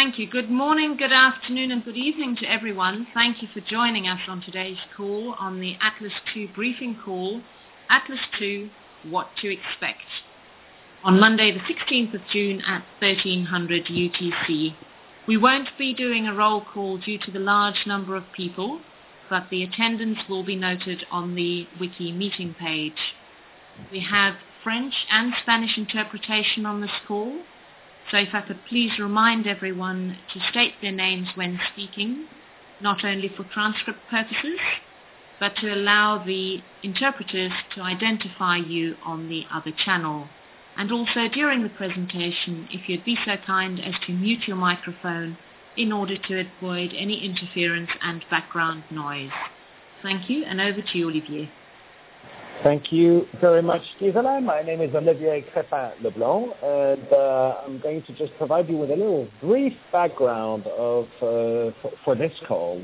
Thank you. Good morning, good afternoon, and good evening to everyone. Thank you for joining us on today's call on the Atlas II briefing call, Atlas II, What to Expect, on Monday the 16th of June at 1300 UTC. We won't be doing a roll call due to the large number of people, but the attendance will be noted on the wiki meeting page. We have French and Spanish interpretation on this call, so if I could please remind everyone to state their names when speaking, not only for transcript purposes, but to allow the interpreters to identify you on the other channel. And also during the presentation, if you'd be so kind as to mute your microphone in order to avoid any interference and background noise. Thank you, and over to you, Olivier. Thank you very much, Gisela. My name is Olivier Crépin-Leblond, and I'm going to just provide you with a little brief background of for this call.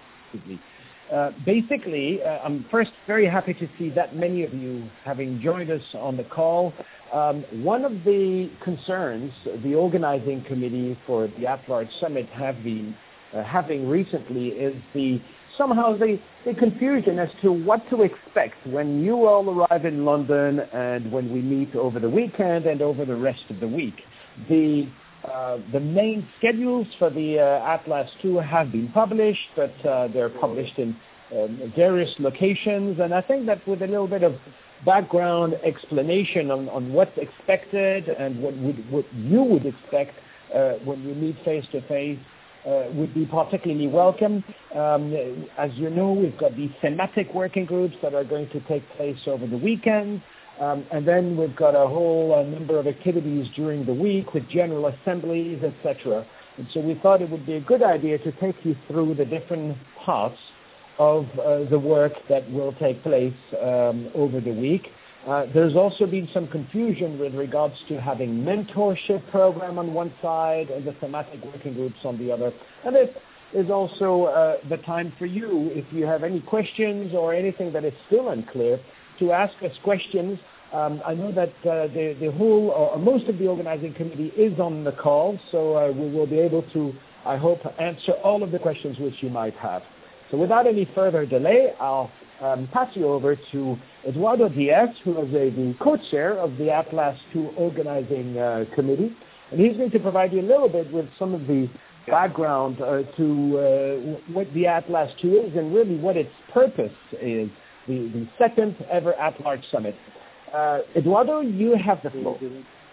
Basically, I'm first very happy to see that many of you having joined us on the call. One of the concerns the organizing committee for the At-Large Summit have been having recently is the confusion as to what to expect when you all arrive in London and when we meet over the weekend and over the rest of the week. The main schedules for the Atlas II have been published, but they're published in various locations, and I think that with a little bit of background explanation on what's expected and what you would expect when you meet face-to-face would be particularly welcome. As you know, we've got these thematic working groups that are going to take place over the weekend, and then we've got a whole number of activities during the week with general assemblies, etc. And so we thought it would be a good idea to take you through the different parts of the work that will take place over the week. There's also been some confusion with regards to having mentorship program on one side and the thematic working groups on the other. And it is also the time for you, if you have any questions or anything that is still unclear, to ask us questions. I know that the whole or most of the organizing committee is on the call, so we will be able to, I hope, answer all of the questions which you might have. So without any further delay, I'll pass you over to Eduardo Diaz, who is the co-chair of the Atlas II Organizing Committee, and he's going to provide you a little bit with some of the background to what the Atlas II is and really what its purpose is, the second ever At-Large Summit. Eduardo, you have the floor.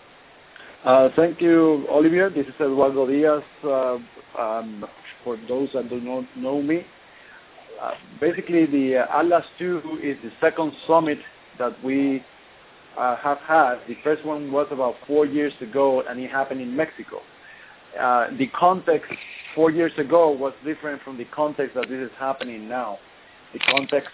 Thank you, Olivier. This is Eduardo Diaz. For those that do not know me, basically, the Atlas II is the second summit that we have had. The first one was about 4 years ago, and it happened in Mexico. The context 4 years ago was different from the context that this is happening now. The context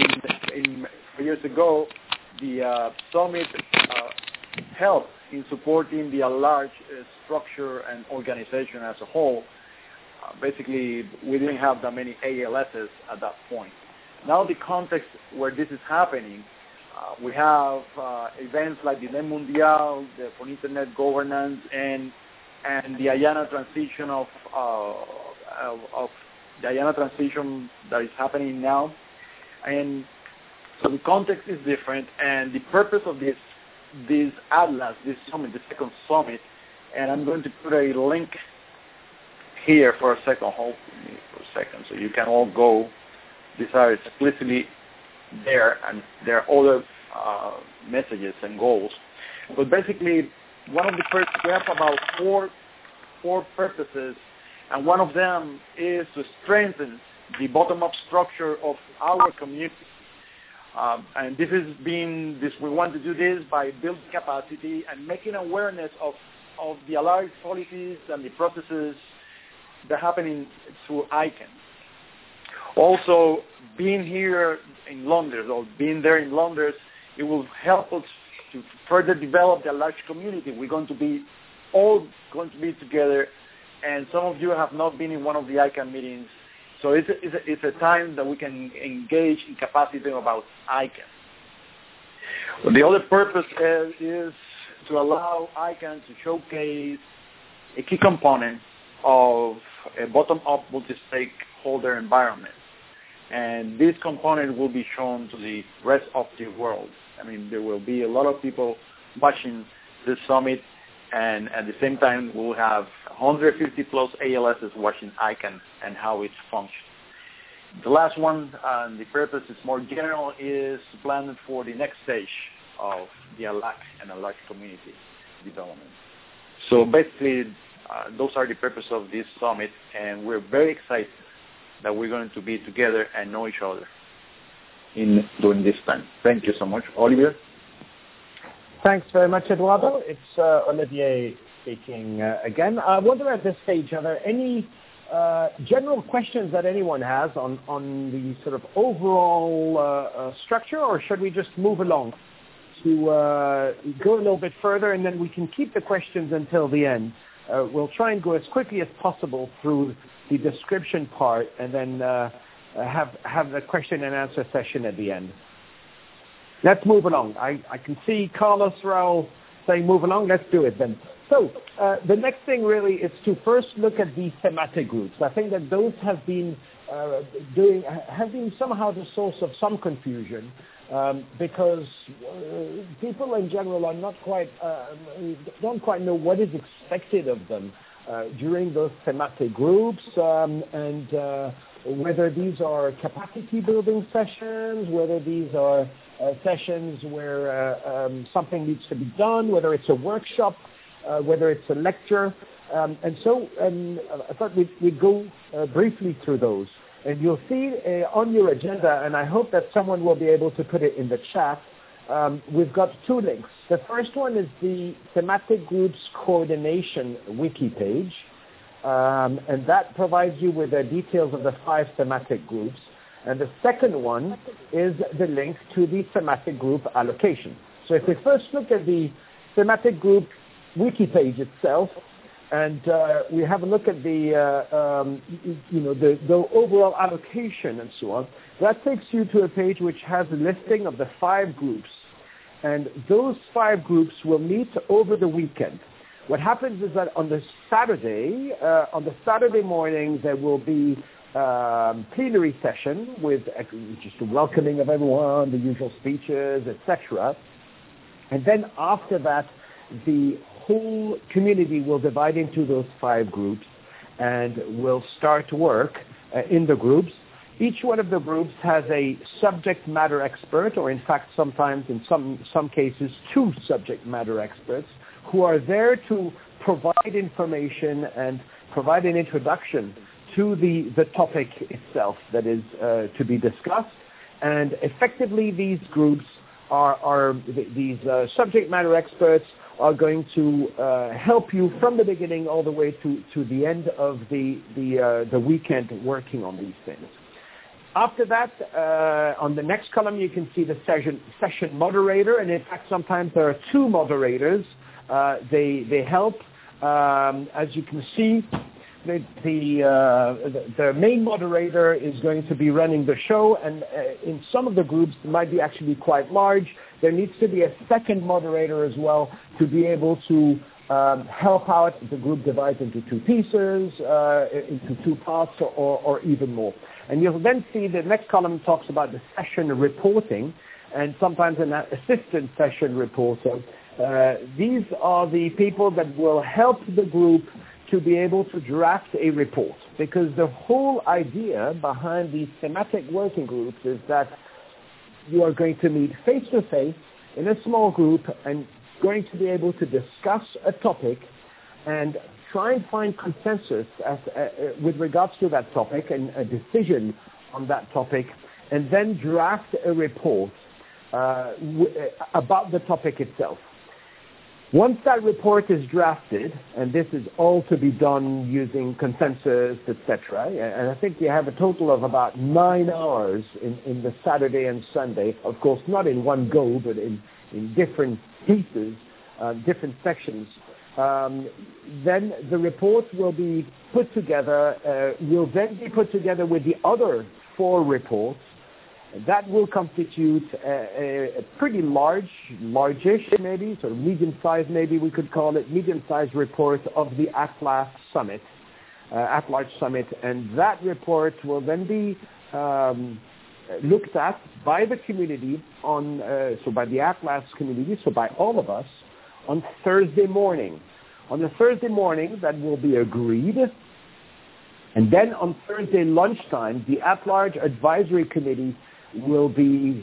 4 years ago, the summit helped in supporting the large structure and organization as a whole. Basically, we didn't have that many ALSs at that point. Now the context where this is happening, we have events like the NET Mundial, for Internet Governance, and the IANA transition of the IANA transition that is happening now. And so the context is different, and the purpose of this Atlas, this summit, the second summit, and I'm going to put a link here for a second, hold me for a second, so you can all go. These are explicitly there, and there are other messages and goals. But basically, one of the first, we have about four purposes, and one of them is to strengthen the bottom-up structure of our community. And we want to do this by building capacity and making awareness of the allied policies and the processes that are happening through ICANN. Also, being here in London, or being there in London, it will help us to further develop the large community. We're going to be together, and some of you have not been in one of the ICANN meetings, so it's a time that we can engage in capacity about ICANN. But the other purpose is to allow ICANN to showcase a key component of a bottom-up multi-stakeholder environment. And this component will be shown to the rest of the world. I mean, there will be a lot of people watching this summit, and at the same time, we'll have 150 plus ALSs watching ICANN and how it functions. The last one, the purpose is more general, is planned for the next stage of the ALAC and ALAC community development. So basically, those are the purpose of this summit, and we're very excited that we're going to be together and know each other during this time. Thank you so much. Olivier? Thanks very much, Eduardo. It's Olivier speaking again. I wonder at this stage, are there any general questions that anyone has on the sort of overall structure, or should we just move along to go a little bit further, and then we can keep the questions until the end? We'll try and go as quickly as possible through the description part, and then have the question and answer session at the end. Let's move along. I can see Carlos Raul saying move along. Let's do it then. So the next thing really is to first look at the thematic groups. I think that those have been somehow the source of some confusion because people in general are not quite don't quite know what is expected of them during those thematic groups, and whether these are capacity building sessions, whether these are sessions where something needs to be done, whether it's a workshop, whether it's a lecture. And so I thought we'd go briefly through those. And you'll see on your agenda, and I hope that someone will be able to put it in the chat, we've got two links. The first one is the Thematic Groups Coordination wiki page, and that provides you with the details of the 5 thematic groups. And the second one is the link to the thematic group allocation. So if we first look at the thematic group wiki page itself, and we have a look at the overall allocation and so on, that takes you to a page which has a listing of the 5 groups. And those 5 groups will meet over the weekend. What happens is that on the Saturday morning, there will be plenary session with just a welcoming of everyone, the usual speeches, etc. And then after that, the whole community will divide into those 5 groups and will start work in the groups. Each one of the groups has a subject matter expert, or in fact sometimes in some cases 2 subject matter experts, who are there to provide information and provide an introduction to the topic itself that is to be discussed. And effectively these groups these subject matter experts are going to help you from the beginning all the way to the end of the weekend working on these things. After that, on the next column, you can see the session moderator, and in fact, sometimes there are 2 moderators. They help. As you can see, the main moderator is going to be running the show, and in some of the groups, it might be actually quite large. There needs to be a second moderator as well to be able to help out. The group divides into 2 pieces, into 2 parts, or even more. And you'll then see the next column talks about the session reporting, and sometimes an assistant session reporter. These are the people that will help the group to be able to draft a report, because the whole idea behind these thematic working groups is that you are going to meet face-to-face in a small group and going to be able to discuss a topic and try and find consensus with regards to that topic and a decision on that topic, and then draft a report about the topic itself. Once that report is drafted, and this is all to be done using consensus, etc., and I think you have a total of about 9 hours in the Saturday and Sunday, of course not in one go, but in different pieces, different sections, then the report will be put together, will then be put together with the other 4 reports. That will constitute a pretty large-ish maybe, sort of medium-sized maybe we could call it, medium-sized report of the Atlas Summit. at-large summit, and that report will then be looked at by the community so by the Atlas community, so by all of us, on Thursday morning. On the Thursday morning, that will be agreed, and then on Thursday lunchtime, the at-large advisory committee will be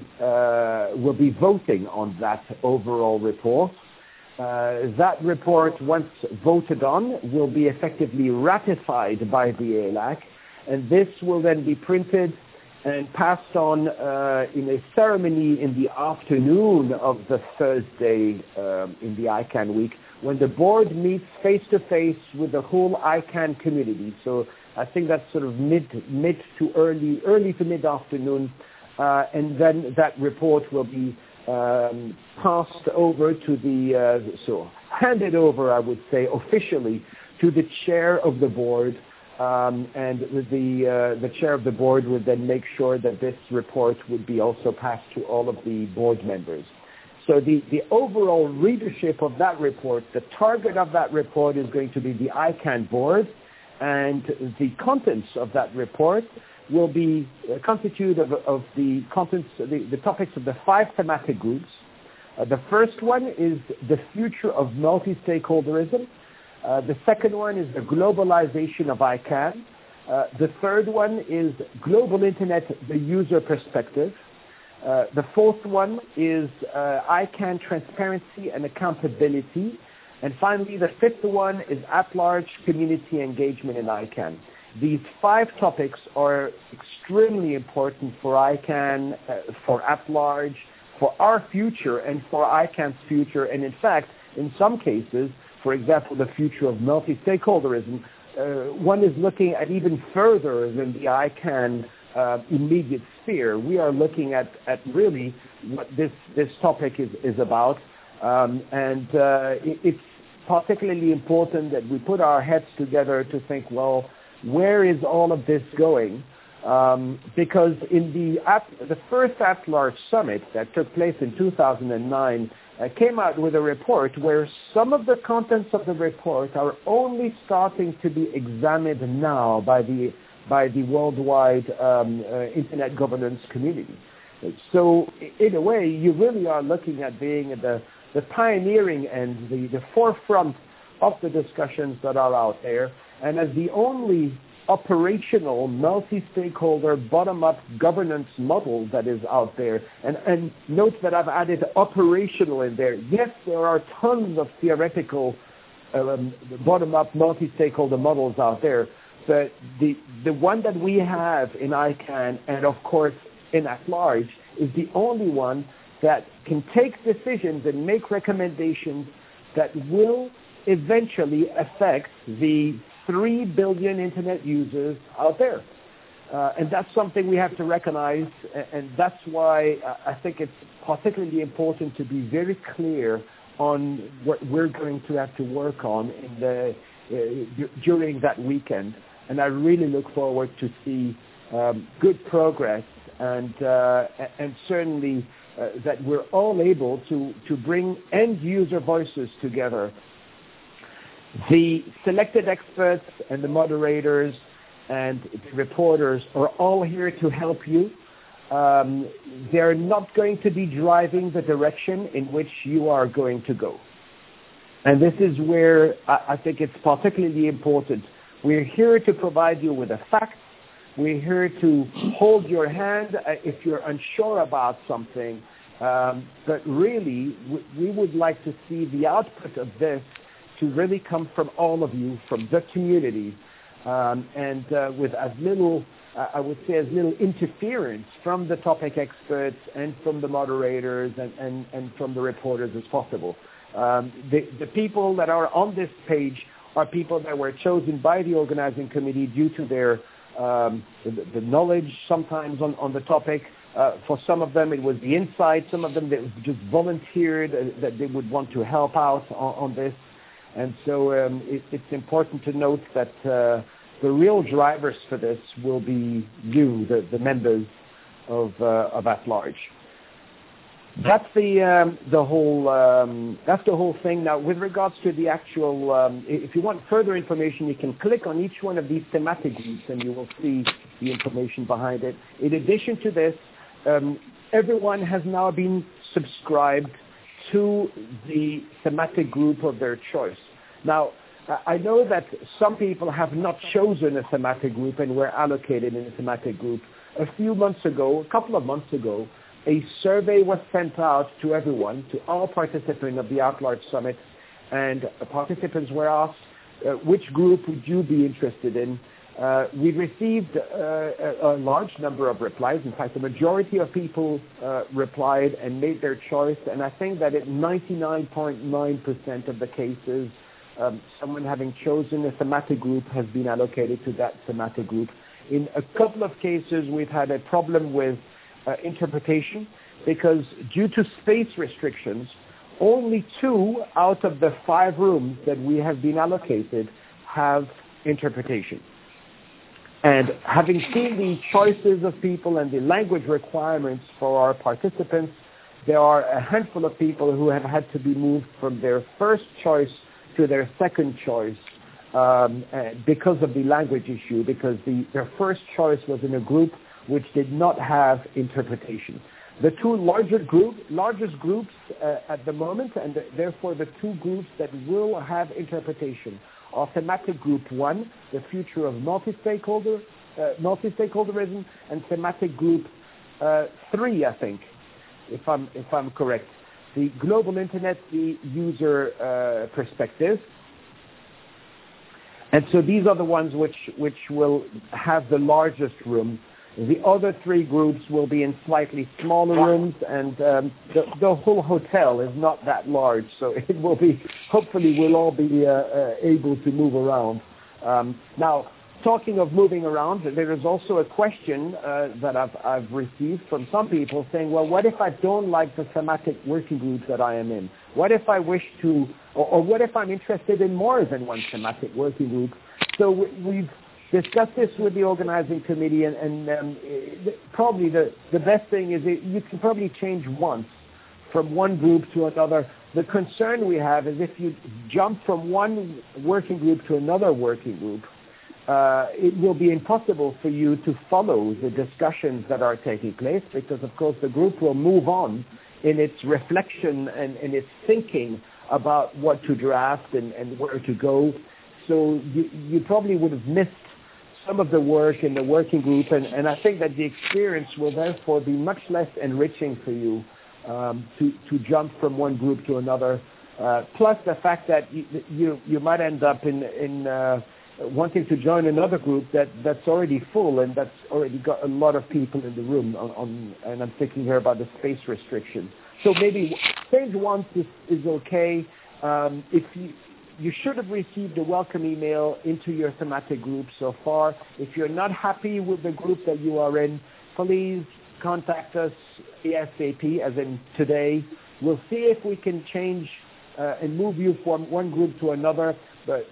voting on that overall report. That report, once voted on, will be effectively ratified by the ALAC, and this will then be printed and passed on in a ceremony in the afternoon of the Thursday in the ICANN week, when the board meets face-to-face with the whole ICANN community. So I think that's sort of mid to early to mid-afternoon, and then that report will be passed over to handed over, I would say, officially to the chair of the board, and the chair of the board would then make sure that this report would be also passed to all of the board members. So the overall readership of that report, the target of that report is going to be the ICANN board, and the contents of that report will be constituted of the contents, the topics of the 5 thematic groups. The first one is the future of multi-stakeholderism. The second one is the globalization of ICANN. The third one is global internet, the user perspective. The fourth one is ICANN transparency and accountability. And finally, the fifth one is at-large community engagement in ICANN. These 5 topics are extremely important for ICANN, for at-large, for our future, and for ICANN's future. And in fact, in some cases, for example, the future of multi-stakeholderism, one is looking at even further than the ICANN immediate sphere. We are looking at really what this topic is about. It's particularly important that we put our heads together to think, well, where is all of this going? Because in the first at-large summit that took place in 2009 came out with a report where some of the contents of the report are only starting to be examined now by the worldwide internet governance community. So in a way, you really are looking at being at the pioneering and the forefront of the discussions that are out there, and as the only operational multi-stakeholder bottom-up governance model that is out there. And note that I've added operational in there. Yes, there are tons of theoretical bottom-up multi-stakeholder models out there, but the one that we have in ICANN and of course in at-large is the only one that can take decisions and make recommendations that will eventually affect the 3 billion internet users out there. And that's something we have to recognize, and that's why I think it's particularly important to be very clear on what we're going to have to work on during that weekend. And I really look forward to see good progress and certainly that we're all able to bring end user voices together. The selected experts and the moderators and the reporters are all here to help you. They're not going to be driving the direction in which you are going to go. And this is where I think it's particularly important. We're here to provide you with the facts. We're here to hold your hand if you're unsure about something. But really, we would like to see the output of this to really come from all of you, from the community, and with as little, I would say, as little interference from the topic experts and from the moderators and from the reporters as possible. The people that are on this page are people that were chosen by the organizing committee due to their the knowledge sometimes on the topic. For some of them, it was the insight. Some of them, they just volunteered that they would want to help out on this. And so it's important to note that the real drivers for this will be you, the members of at-large. That's the whole thing. Now, with regards to the actual, if you want further information, you can click on each one of these thematic groups, and you will see the information behind it. In addition to this, everyone has now been subscribed to the thematic group of their choice. Now, I know that some people have not chosen a thematic group and were allocated in a thematic group. A couple of months ago, a survey was sent out to everyone, to all participants of the At-Large Summit, and participants were asked, which group would you be interested in? We received a large number of replies. In fact, the majority of people replied and made their choice, and I think that in 99.9% of the cases, someone having chosen a thematic group has been allocated to that thematic group. In a couple of cases, we've had a problem with interpretation because due to space restrictions, only 2 out of the 5 rooms that we have been allocated have interpretation. And having seen the choices of people and the language requirements for our participants, there are a handful of people who have had to be moved from their first choice to their second choice because of the language issue, because their first choice was in a group which did not have interpretation. The 2 largest groups at the moment, and therefore the 2 groups that will have interpretation, are thematic group 1, the future of multi-stakeholderism, and thematic group 3, I think, if I'm correct, the global internet, the user perspective. And so these are the ones which will have the largest room. The other 3 groups will be in slightly smaller rooms, and the whole hotel is not that large, so it will be, hopefully we'll all be able to move around. Now, talking of moving around, there is also a question that I've received from some people saying, well, what if I don't like the thematic working group that I am in? What if I wish to, or what if I'm interested in more than one thematic working group? So we've discussed this with the organizing committee, and probably the best thing is you can probably change once from one group to another. The concern we have is if you jump from one working group to another working group, it will be impossible for you to follow the discussions that are taking place, because of course the group will move on in its reflection and in its thinking about what to draft and where to go. So you probably would have missed some of the work in the working group, and I think that the experience will therefore be much less enriching for you to jump from one group to another. Plus the fact that you might end up in wanting to join another group that's already full and that's already got a lot of people in the room. And I'm thinking here about the space restriction. So maybe stage once is okay. If you should have received a welcome email into your thematic group so far. If you're not happy with the group that you are in, please contact us ASAP, as in today. We'll see if we can change and move you from one group to another. But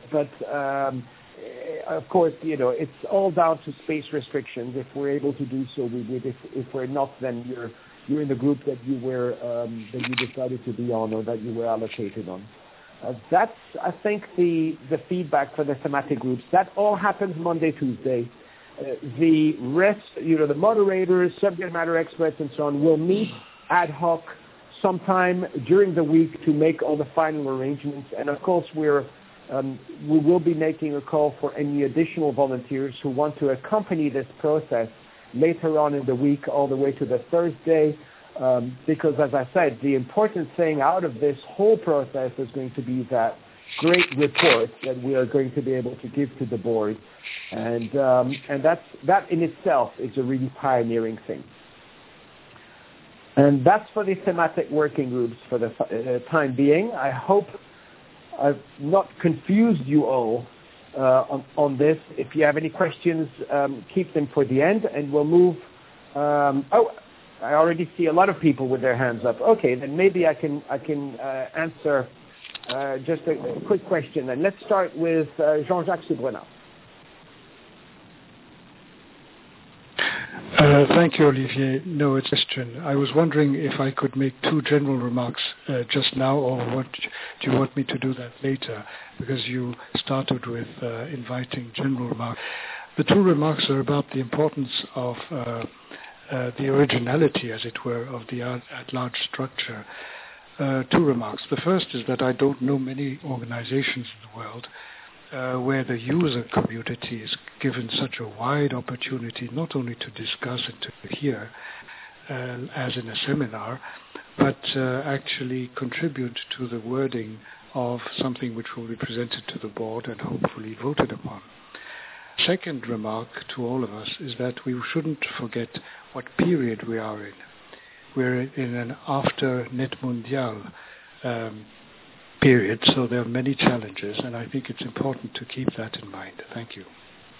of course, it's all down to space restrictions. If we're able to do so, we would. If we're not, then you're in the group that you were that you decided to be on or that you were allocated on. That's, I think, the feedback for the thematic groups. That all happens Monday, Tuesday. The rest, the moderators, subject matter experts, and so on, will meet ad hoc sometime during the week to make all the final arrangements. And of course, we will be making a call for any additional volunteers who want to accompany this process later on in the week, all the way to the Thursday. Because, as I said, the important thing out of this whole process is going to be that great report that we are going to be able to give to the board, and that in itself is a really pioneering thing. And that's for the thematic working groups for the time being. I hope I've not confused you all on this. If you have any questions, keep them for the end, and we'll move. I already see a lot of people with their hands up. Okay, then maybe I can answer just a quick question. And let's start with Jean-Jacques Soubrenat. Thank you, Olivier. No, it's Christian. I was wondering if I could make two general remarks just now, or do you want me to do that later? Because you started with inviting general remarks. The two remarks are about the importance of the originality, as it were, of the at-large structure. Two remarks. The first is that I don't know many organizations in the world where the user community is given such a wide opportunity not only to discuss and to hear, as in a seminar, but actually contribute to the wording of something which will be presented to the board and hopefully voted upon. Second remark to all of us is that we shouldn't forget what period we are in. We're in an after Net Mundial period, so there are many challenges, and I think it's important to keep that in mind. Thank you.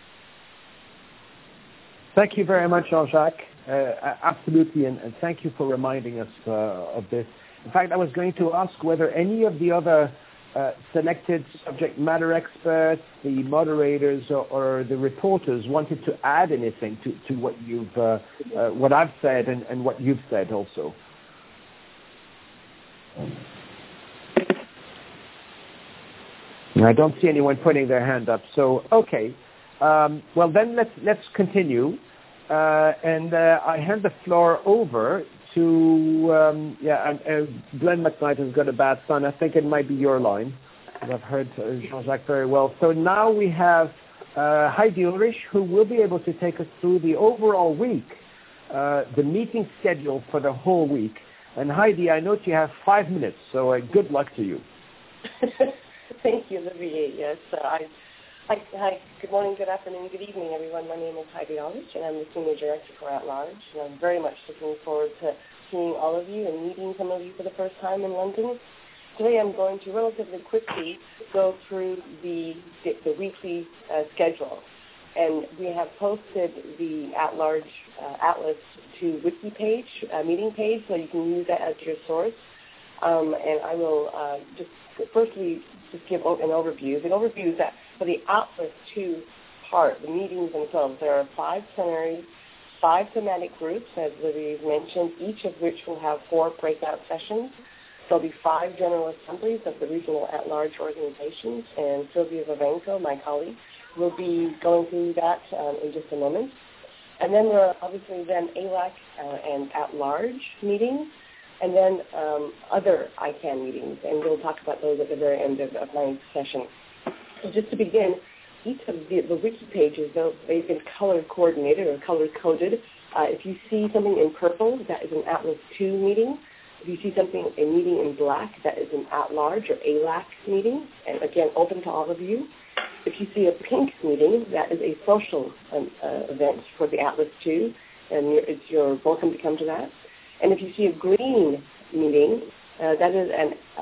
Thank you very much, Jean-Jacques. Absolutely, and thank you for reminding us of this. In fact, I was going to ask whether any of the other selected subject matter experts, the moderators, or the reporters wanted to add anything to what what I've said and what you've said also. I don't see anyone putting their hand up. So, okay. Well, then let's continue. And I hand the floor over to, Glenn McKnight has got a bad son. I think it might be your line. I've heard Jean-Jacques very well. So now we have Heidi Ulrich, who will be able to take us through the overall week, the meeting schedule for the whole week. And Heidi, I note you have 5 minutes, so good luck to you. Thank you, Olivier. Yes, hi, good morning, good afternoon, good evening, everyone. My name is Heidi Ulrich, and I'm the Senior Director for At Large. And I'm very much looking forward to seeing all of you and meeting some of you for the first time in London. Today I'm going to relatively quickly go through the weekly schedule. And we have posted the At Large Atlas to wiki page, meeting page, so you can use that as your source. And I will just give an overview. The overview is that for the Atlas 2 part, the meetings themselves, there are 5 plenaries, 5 thematic groups, as Olivier mentioned, each of which will have 4 breakout sessions. There'll be 5 general assemblies of the regional at-large organizations, and Sylvia Vavenko, my colleague, will be going through that in just a moment. And then there are obviously then ALAC and at-large meetings, and then other ICANN meetings, and we'll talk about those at the very end of my session. So just to begin, each of the wiki pages, though they've been color-coordinated or color-coded. If you see something in purple, that is an Atlas 2 meeting. If you see a meeting in black, that is an at-large or ALAC meeting, and again, open to all of you. If you see a pink meeting, that is a social event for the Atlas 2, and you're welcome to come to that. And if you see a green meeting, that is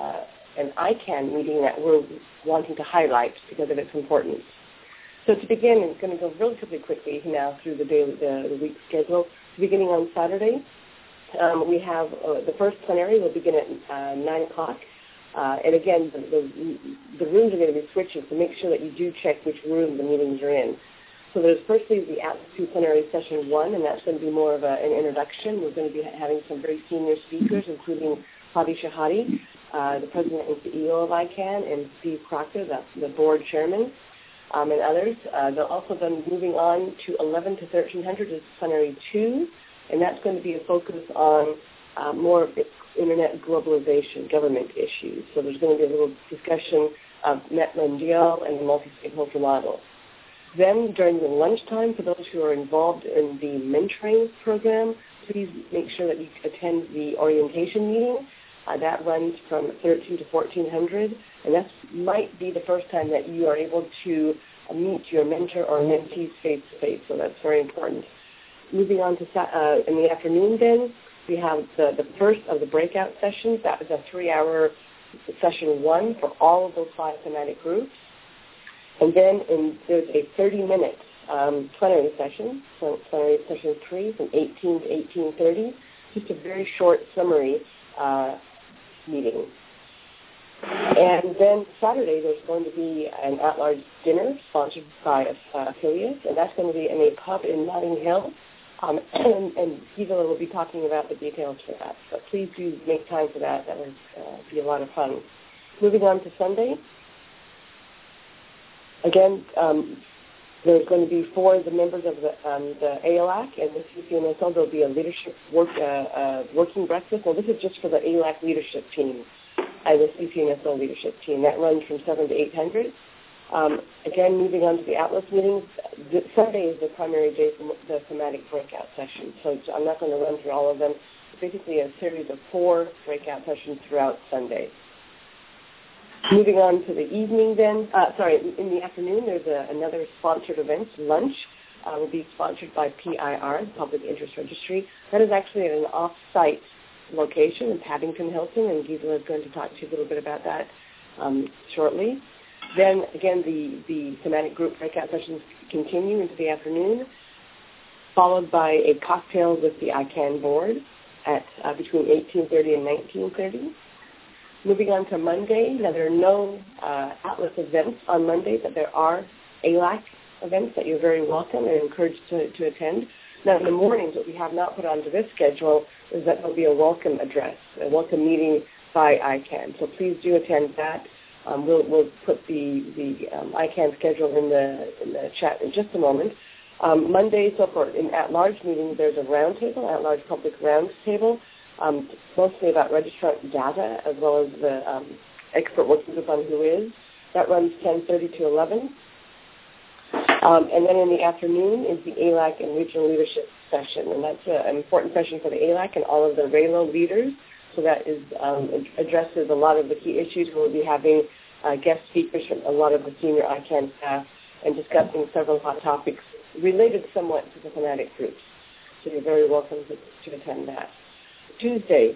an ICANN meeting that we're wanting to highlight because of its importance. So to begin, I'm going to go relatively quickly now through the week schedule. Beginning on Saturday, we have the first plenary will begin at 9 o'clock. And again, the rooms are going to be switching, so make sure that you do check which room the meetings are in. So there's firstly the Atlas 2 Plenary Session 1, and that's going to be more of an introduction. We're going to be having some very senior speakers, including Hadi Shahadi, the President and CEO of ICANN, and Steve Crocker, the board chairman, and others. They'll also be moving on to 11 to 1300 is Plenary 2, and that's going to be a focus on more of internet globalization, government issues. So there's going to be a little discussion of Net Mundial and the multi-stakeholder model. Then during the lunchtime, for those who are involved in the mentoring program, please make sure that you attend the orientation meeting. That runs from 13 to 1400, and that might be the first time that you are able to meet your mentor or mentees face-to-face, so that's very important. Moving on to in the afternoon then, we have the first of the breakout sessions. That is a 3-hour session 1 for all of those 5 thematic groups. And then there's a 30-minute plenary session, so plenary session 3 from 18 to 18:30, just a very short summary meeting. And then Saturday there's going to be an at-large dinner sponsored by affiliates, and that's going to be in a pub in Notting Hill. And Gisela will be talking about the details for that. So please do make time for that. That would be a lot of fun. Moving on to Sunday. Again, there's going to be for the members of the ALAC and the CCNSL, there'll be a leadership working breakfast. Well, this is just for the ALAC leadership team and the CCNSL leadership team. That runs from 7 to 800. Again, moving on to the Atlas meetings, Sunday is the primary day for the thematic breakout sessions. So I'm not going to run through all of them. It's basically a series of 4 breakout sessions throughout Sunday. Moving on to the evening then, in the afternoon, there's another sponsored event, lunch. Will be sponsored by PIR, the Public Interest Registry. That is actually at an off-site location in Paddington Hilton, and Gisela is going to talk to you a little bit about that shortly. Then, again, the thematic group breakout sessions continue into the afternoon, followed by a cocktail with the ICANN board at between 18:30 and 19:30. Moving on to Monday, now there are no Atlas events on Monday, but there are ALAC events that you're very welcome and encouraged to attend. Now in the mornings, what we have not put onto this schedule is that there will be a welcome address, a welcome meeting by ICANN. So please do attend that. We'll put the ICANN schedule in the chat in just a moment. Monday, so for in at-large meetings, there's a roundtable, at-large public roundtable, mostly about registrant data, as well as the expert working group on WHOIS. That runs 10:30 to 11. And then in the afternoon is the ALAC and regional leadership session, and that's an important session for the ALAC and all of the RALO leaders. So that is addresses a lot of the key issues. We'll be having guest speakers from a lot of the senior ICANN staff and discussing several hot topics related somewhat to the thematic groups. So you're very welcome to attend that. Tuesday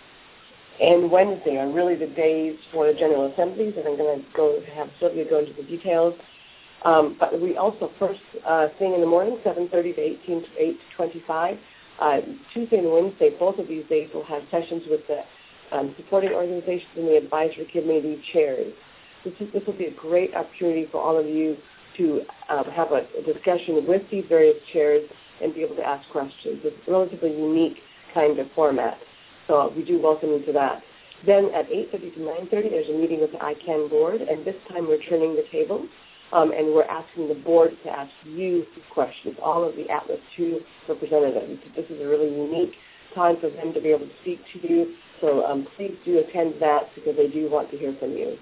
and Wednesday are really the days for the General Assemblies, and I'm going to have Sylvia go into the details. But we also first thing in the morning, 7:30 to 8:25. Tuesday and Wednesday, both of these days will have sessions with the supporting organizations and the advisory committee chairs. This will be a great opportunity for all of you to have a discussion with these various chairs and be able to ask questions. It's a relatively unique kind of format, so we do welcome you to that. Then at 8:30 to 9:30, there's a meeting with the ICANN board, and this time we're turning the tables. And we're asking the board to ask you questions, all of the Atlas II representatives. This is a really unique time for them to be able to speak to you, so please do attend that because they do want to hear from you.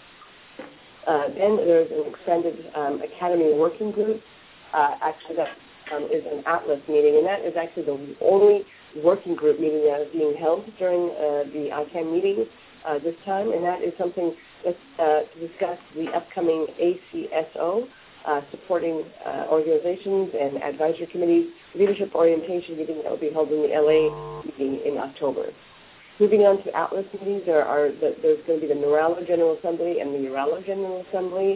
Then there's an extended Academy working group. Actually, that is an Atlas meeting, and that is actually the only working group meeting that is being held during the ICANN meeting this time, and that is something to discuss the upcoming ACSO, supporting organizations and advisory committees, leadership orientation meeting that will be held in the LA meeting in October. Moving on to Atlas meetings, there's going to be the Neuralo General Assembly and the Uralo General Assembly.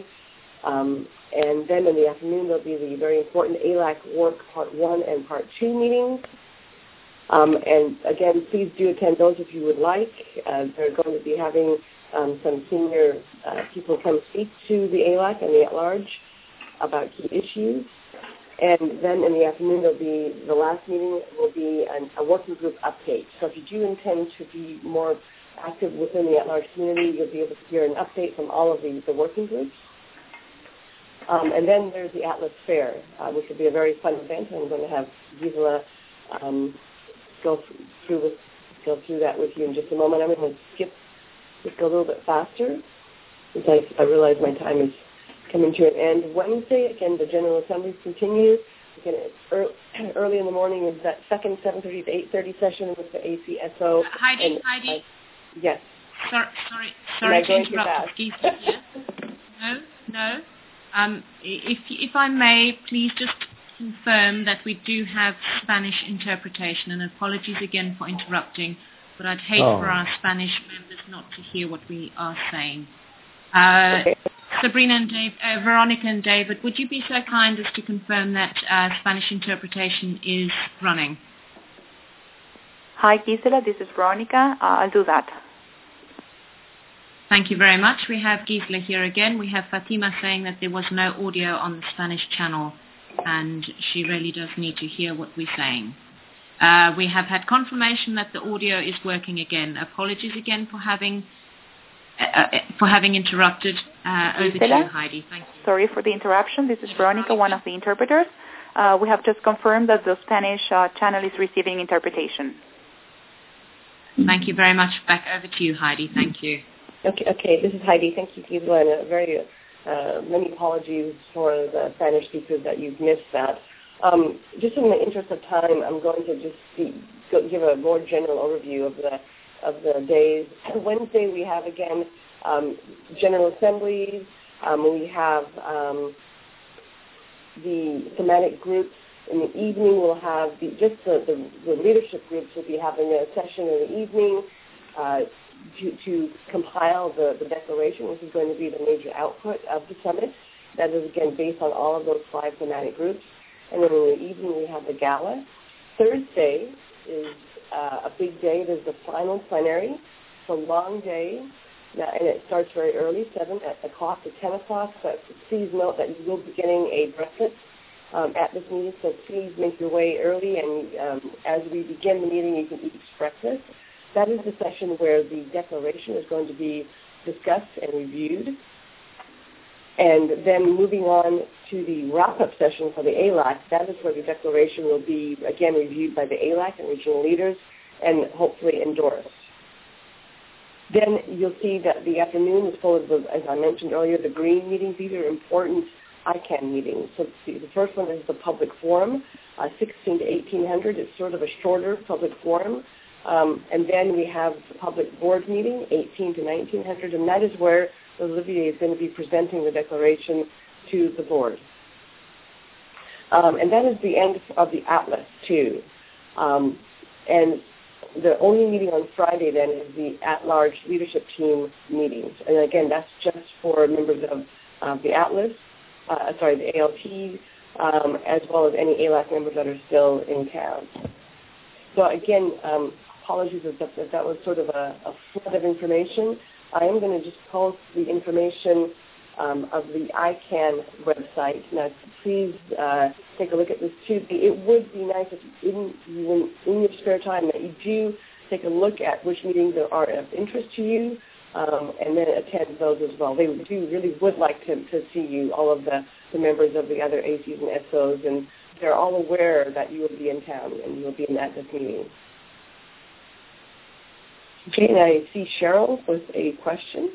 And then in the afternoon, there'll be the very important ALAC Work Part 1 and Part 2 meetings. And again, please do attend those if you would like. They're going to be having some senior people come speak to the ALAC and the at-large about key issues. And then in the afternoon, the last meeting will be a working group update. So if you do intend to be more active within the at-large community, you'll be able to hear an update from all of the working groups. And then there's the Atlas Fair, which will be a very fun event. I'm going to have Gisela go through that with you in just a moment. I'm going to just go a little bit faster because I realize my time is coming to an end. Wednesday, again, the General Assemblies continue. Again, early in the morning is that second 7:30 to 8:30 session with the ACSO. Heidi. Yes. Sorry to interrupt. No. If I may, please just confirm that we do have Spanish interpretation, and apologies again for interrupting, but I'd hate for our Spanish members not to hear what we are saying. Okay. Sabrina and Veronica and David, would you be so kind as to confirm that Spanish interpretation is running? Hi, Gisela. This is Veronica. I'll do that. Thank you very much. We have Gisela here again. We have Fatima saying that there was no audio on the Spanish channel. and she really does need to hear what we're saying. We have had confirmation that the audio is working again. Apologies again for having interrupted. Over to you, Heidi. Thank you. Sorry for the interruption. This is Veronica, one of the interpreters. We have just confirmed that the Spanish channel is receiving interpretation. Thank you very much. Back over to you, Heidi. Thank you. Okay. This is Heidi. Thank you, Gisela, and very many apologies for the Spanish speakers that you've missed that. Just in the interest of time, I'm going to just give a more general overview of the days. Wednesday we have again general assemblies. We have the thematic groups. In the evening we'll have the leadership groups will be having a session in the evening to compile the declaration, which is going to be the major output of the summit. That is again based on all of those 5 thematic groups. And then in the evening we have the gala. Thursday is a big day. It is the final plenary. It's a long day, and it starts very early, 7 o'clock to 10 o'clock. But please note that you will be getting a breakfast at this meeting, so please make your way early. And as we begin the meeting, you can eat breakfast. That is the session where the declaration is going to be discussed and reviewed. And then moving on to the wrap-up session for the ALAC, that is where the declaration will be, again, reviewed by the ALAC and regional leaders and hopefully endorsed. Then you'll see that the afternoon is full of, as I mentioned earlier, the green meetings. These are important ICANN meetings. So the first one is the public forum, 16 to 1800. It's sort of a shorter public forum. And then we have the public board meeting, 18 to 1900, and that is where Olivier is going to be presenting the declaration to the board. And that is the end of the Atlas, too. And the only meeting on Friday, then, is the at-large leadership team meetings. And, again, that's just for members of the Atlas, the ALT, as well as any ALAC members that are still in town. So, again, apologies if that was sort of a flood of information. I am going to just post the information of the ICANN website. Now, please take a look at this too. It would be nice if in your spare time that you do take a look at which meetings are of interest to you and then attend those as well. They really would like to see you, all of the members of the other ACs and SOs, and they're all aware that you will be in town and you will be at this meeting. Okay, and I see Cheryl with a question.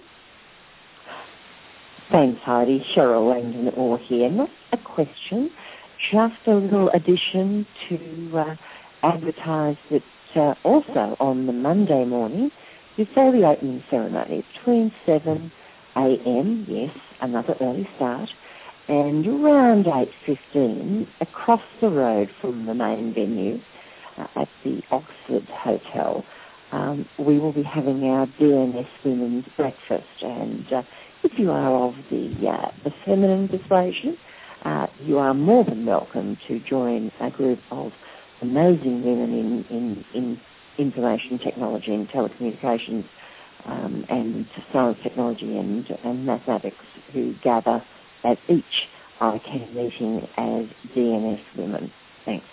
Thanks, Heidi. Cheryl Langdon Orr here. Not a question, just a little addition to advertise that also on the Monday morning, before the opening ceremony, between 7 a.m., yes, another early start, and around 8:15, across the road from the main venue at the Oxford Hotel, we will be having our DNS Women's Breakfast. And if you are of the feminine persuasion, you are more than welcome to join a group of amazing women in information technology and telecommunications and science, technology and mathematics who gather at each ICANN meeting as DNS women. Thanks.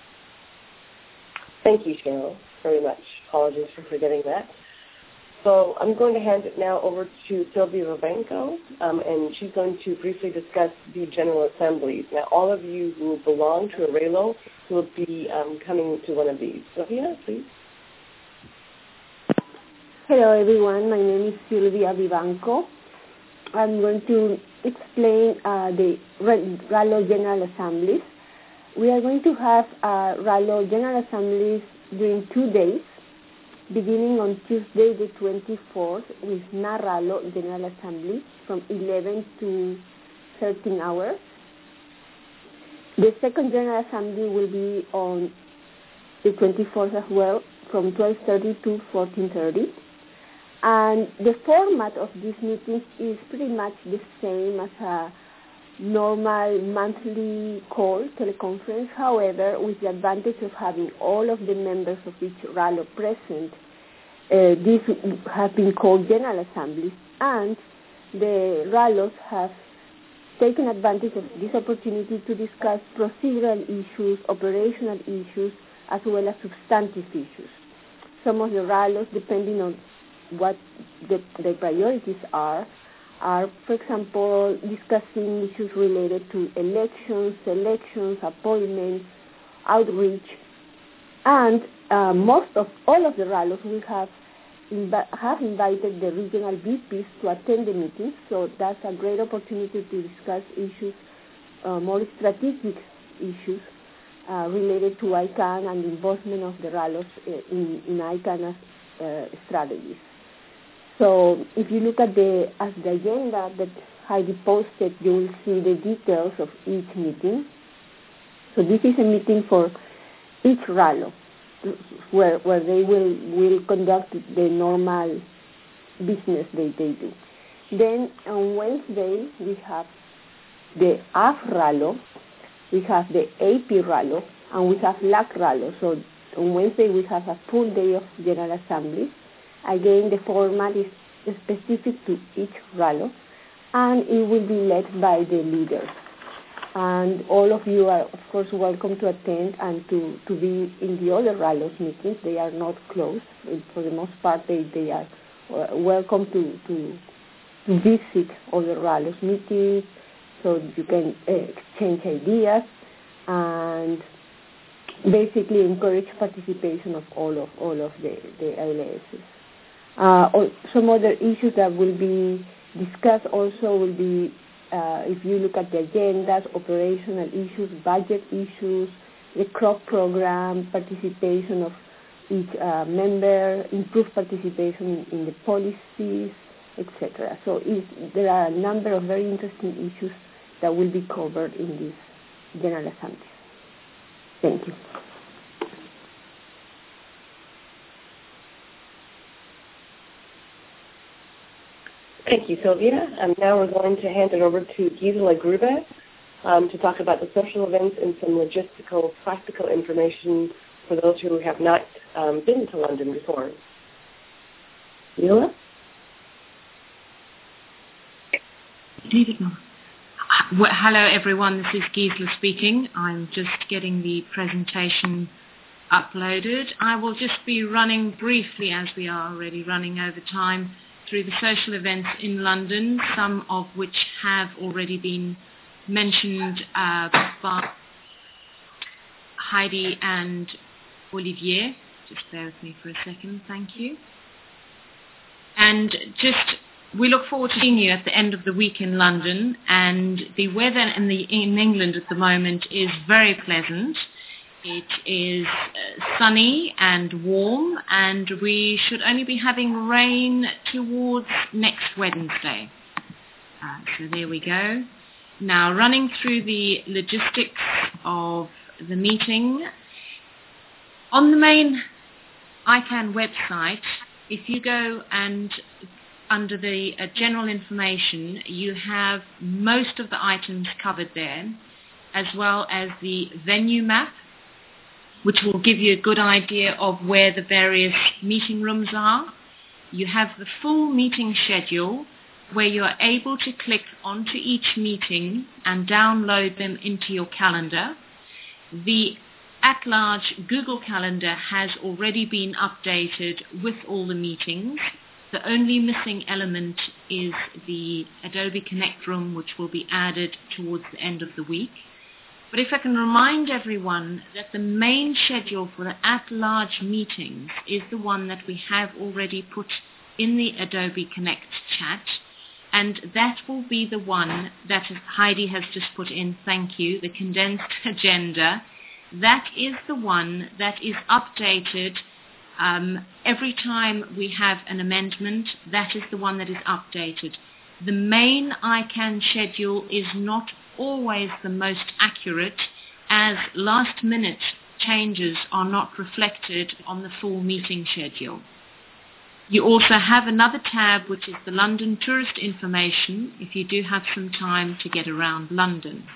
Thank you, Cheryl, very much. Apologies for forgetting that. So I'm going to hand it now over to Sylvia Rovenko, and she's going to briefly discuss the General Assemblies. Now, all of you who belong to Arelo will be coming to one of these. Sylvia, please. Hello, everyone. My name is Sylvia Vivanco. I'm going to explain the RALO General Assemblies. We are going to have RALO General Assemblies during 2 days, beginning on Tuesday the 24th with NARALO General Assembly from 11 to 13 hours. The second General Assembly will be on the 24th as well from 12:30 to 14:30. And the format of these meetings is pretty much the same as a normal monthly call, teleconference. However, with the advantage of having all of the members of each RALO present, these have been called General Assemblies, and the RALOs have taken advantage of this opportunity to discuss procedural issues, operational issues, as well as substantive issues. Some of the RALOs, depending on what the priorities are, for example, discussing issues related to elections, selections, appointments, outreach, and all of the RALOs will have invited the regional VPs to attend the meetings, so that's a great opportunity to discuss issues, more strategic issues related to ICANN and the involvement of the RALOs in ICANN's strategies. So if you look at the agenda that Heidi posted, you will see the details of each meeting. So this is a meeting for each RALO, where they will conduct the normal business they do. Then on Wednesday, we have the AF RALO, we have the AP RALO, and we have LAC RALO. So on Wednesday, we have a full day of General Assembly. Again, the format is specific to each RALO, and it will be led by the leaders. And all of you are, of course, welcome to attend and to be in the other RALOs meetings. They are not closed. For the most part, they are welcome to visit other RALOs meetings, so you can exchange ideas and basically encourage participation of all of the ALSs. Some other issues that will be discussed also will be, if you look at the agendas, operational issues, budget issues, the CROP program, participation of each member, improved participation in the policies, etc. So there are a number of very interesting issues that will be covered in this General Assembly. Thank you. Thank you, Sylvia. Now we're going to hand it over to Gisela Grube to talk about the social events and some logistical, practical information for those who have not been to London before. Gisela? Hello, everyone. This is Gisela speaking. I'm just getting the presentation uploaded. I will just be running briefly, as we are already running over time, through the social events in London, some of which have already been mentioned by Heidi and Olivier. Just bear with me for a second, thank you. And we look forward to seeing you at the end of the week in London, and the weather in England at the moment is very pleasant. It is sunny and warm, and we should only be having rain towards next Wednesday. So there we go. Now, running through the logistics of the meeting. On the main ICANN website, if you go and under the general information, you have most of the items covered there, as well as the venue map, which will give you a good idea of where the various meeting rooms are. You have the full meeting schedule, where you are able to click onto each meeting and download them into your calendar. The at-large Google Calendar has already been updated with all the meetings. The only missing element is the Adobe Connect room, which will be added towards the end of the week. But if I can remind everyone that the main schedule for the at-large meetings is the one that we have already put in the Adobe Connect chat, and that will be the one that Heidi has just put in, thank you, the condensed agenda. That is the one that is updated every time we have an amendment. That is the one that is updated. The main ICANN schedule is not always the most accurate, as last-minute changes are not reflected on the full meeting schedule. You also have another tab, which is the London tourist information, if you do have some time to get around London.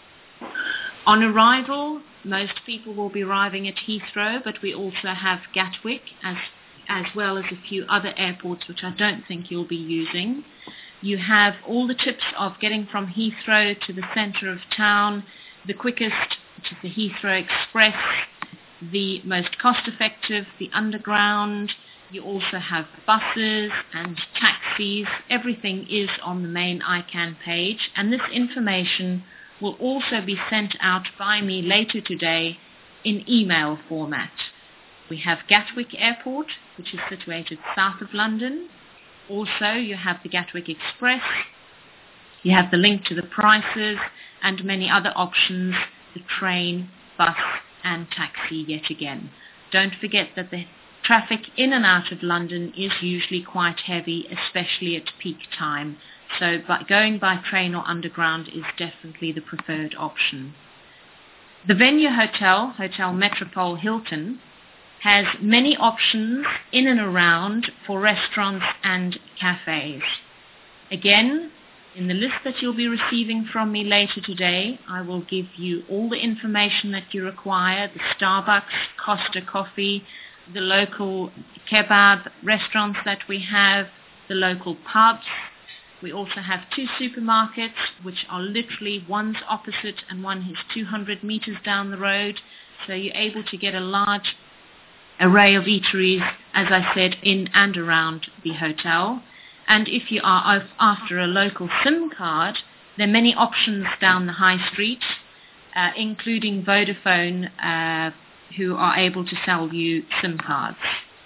On arrival, most people will be arriving at Heathrow, but we also have Gatwick, as well as a few other airports which I don't think you'll be using. You have all the tips of getting from Heathrow to the centre of town, the quickest, which is the Heathrow Express, the most cost-effective, the underground. You also have buses and taxis. Everything is on the main ICANN page, and this information will also be sent out by me later today in email format. We have Gatwick Airport, which is situated south of London. Also, you have the Gatwick Express. You have the link to the prices and many other options, the train, bus, and taxi yet again. Don't forget that the traffic in and out of London is usually quite heavy, especially at peak time. So going by train or underground is definitely the preferred option. The Venue Hotel, Hotel Metropole Hilton, has many options in and around for restaurants and cafes. Again, in the list that you'll be receiving from me later today, I will give you all the information that you require, the Starbucks, Costa Coffee, the local kebab restaurants that we have, the local pubs. We also have 2 supermarkets, which are literally one's opposite and one is 200 meters down the road. So you're able to get a large array of eateries, as I said, in and around the hotel. And if you are after a local SIM card, there are many options down the high street, including Vodafone, who are able to sell you SIM cards.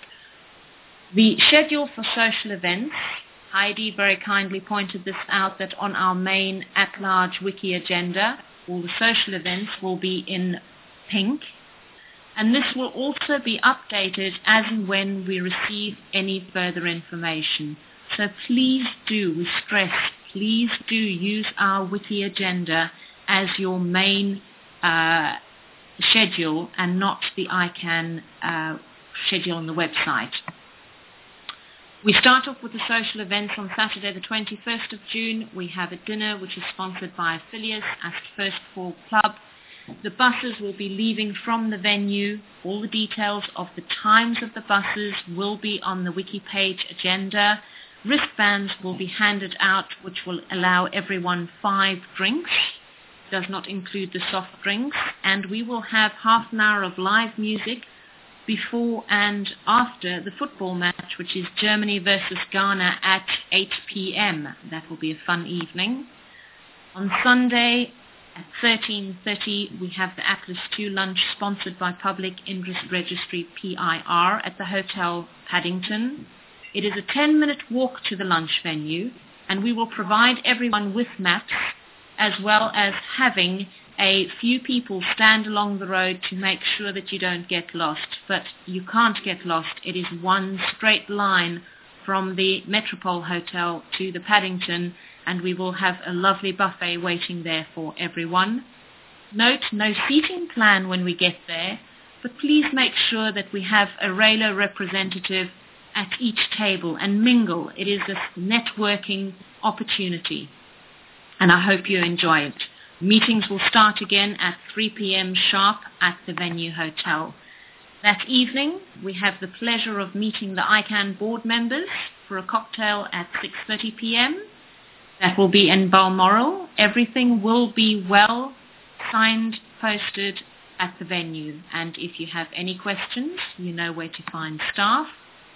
The schedule for social events, Heidi very kindly pointed this out, that on our main at-large wiki agenda, all the social events will be in pink. And this will also be updated as and when we receive any further information. So please do, we stress, please do use our wiki agenda as your main schedule and not the ICANN schedule on the website. We start off with the social events on Saturday the 21st of June. We have a dinner which is sponsored by Affiliates at First Fall Club. The buses will be leaving from the venue. All the details of the times of the buses will be on the wiki page agenda. Wristbands will be handed out, which will allow everyone 5 drinks. Does not include the soft drinks. And we will have half an hour of live music before and after the football match, which is Germany versus Ghana at 8 p.m. That will be a fun evening. On Sunday at 13:30, we have the Atlas II lunch sponsored by Public Interest Registry PIR at the Hotel Paddington. It is a 10-minute walk to the lunch venue, and we will provide everyone with maps, as well as having a few people stand along the road to make sure that you don't get lost. But you can't get lost. It is one straight line from the Metropole Hotel to the Paddington, and we will have a lovely buffet waiting there for everyone. Note, no seating plan when we get there, but please make sure that we have a Raylo representative at each table and mingle. It is a networking opportunity, and I hope you enjoy it. Meetings will start again at 3 p.m. sharp at the Venue Hotel. That evening, we have the pleasure of meeting the ICANN board members for a cocktail at 6:30 p.m. That will be in Balmoral. Everything will be well signed, posted at the venue. And if you have any questions, you know where to find staff.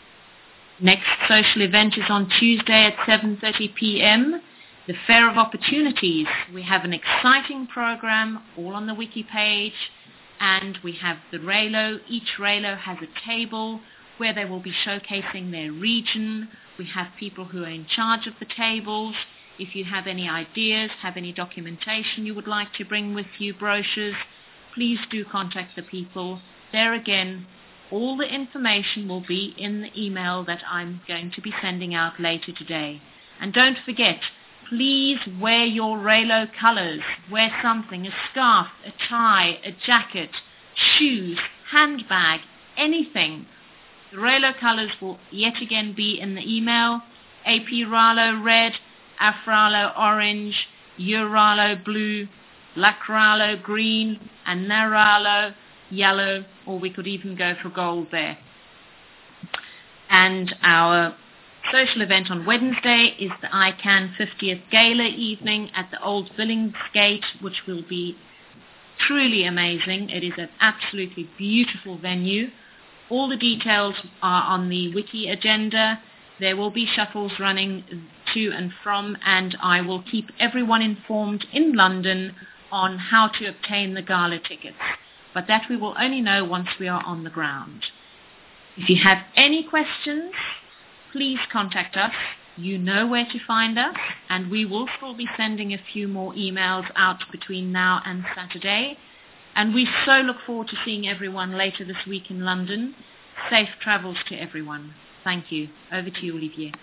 Next social event is on Tuesday at 7:30 p.m. The Fair of Opportunities. We have an exciting program all on the wiki page, and we have the Raylo. Each Raylo has a table where they will be showcasing their region. We have people who are in charge of the tables. If you have any ideas, have any documentation you would like to bring with you, brochures, please do contact the people. There again, all the information will be in the email that I'm going to be sending out later today. And don't forget, please wear your Raylo colors. Wear something, a scarf, a tie, a jacket, shoes, handbag, anything. The Raylo colors will yet again be in the email. AP Ralo red, Afralo orange, Euralo blue, Black Ralo green, and Naralo yellow, or we could even go for gold there. And our social event on Wednesday is the ICANN 50th Gala evening at the Old Billingsgate, which will be truly amazing. It is an absolutely beautiful venue. All the details are on the wiki agenda. There will be shuttles running to and from, and I will keep everyone informed in London on how to obtain the gala tickets. But that we will only know once we are on the ground. If you have any questions, please contact us. You know where to find us, and we will still be sending a few more emails out between now and Saturday. And we so look forward to seeing everyone later this week in London. Safe travels to everyone. Thank you. Over to you, Olivier.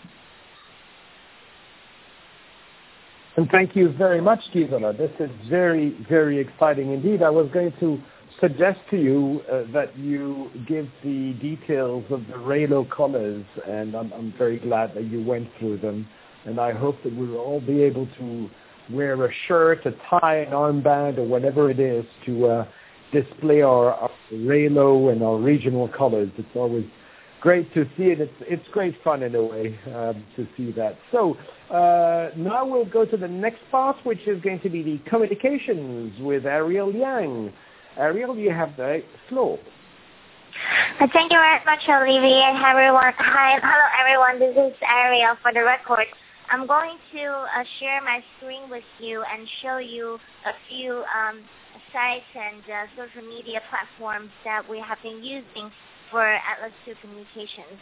And thank you very much, Gisela. This is very, very exciting indeed. I was going to suggest to you that you give the details of the Reylo colors, and I'm very glad that you went through them. And I hope that we'll all be able to wear a shirt, a tie, an armband, or whatever it is to display our Reylo and our regional colors. It's always great to see it. It's great fun in a way to see that. So now we'll go to the next part, which is going to be the communications with Ariel Yang. Ariel, you have the floor. Thank you very much, Olivier, and everyone. Hello, everyone. This is Ariel for the record. I'm going to share my screen with you and show you a few sites and social media platforms that we have been using for Atlas II communications.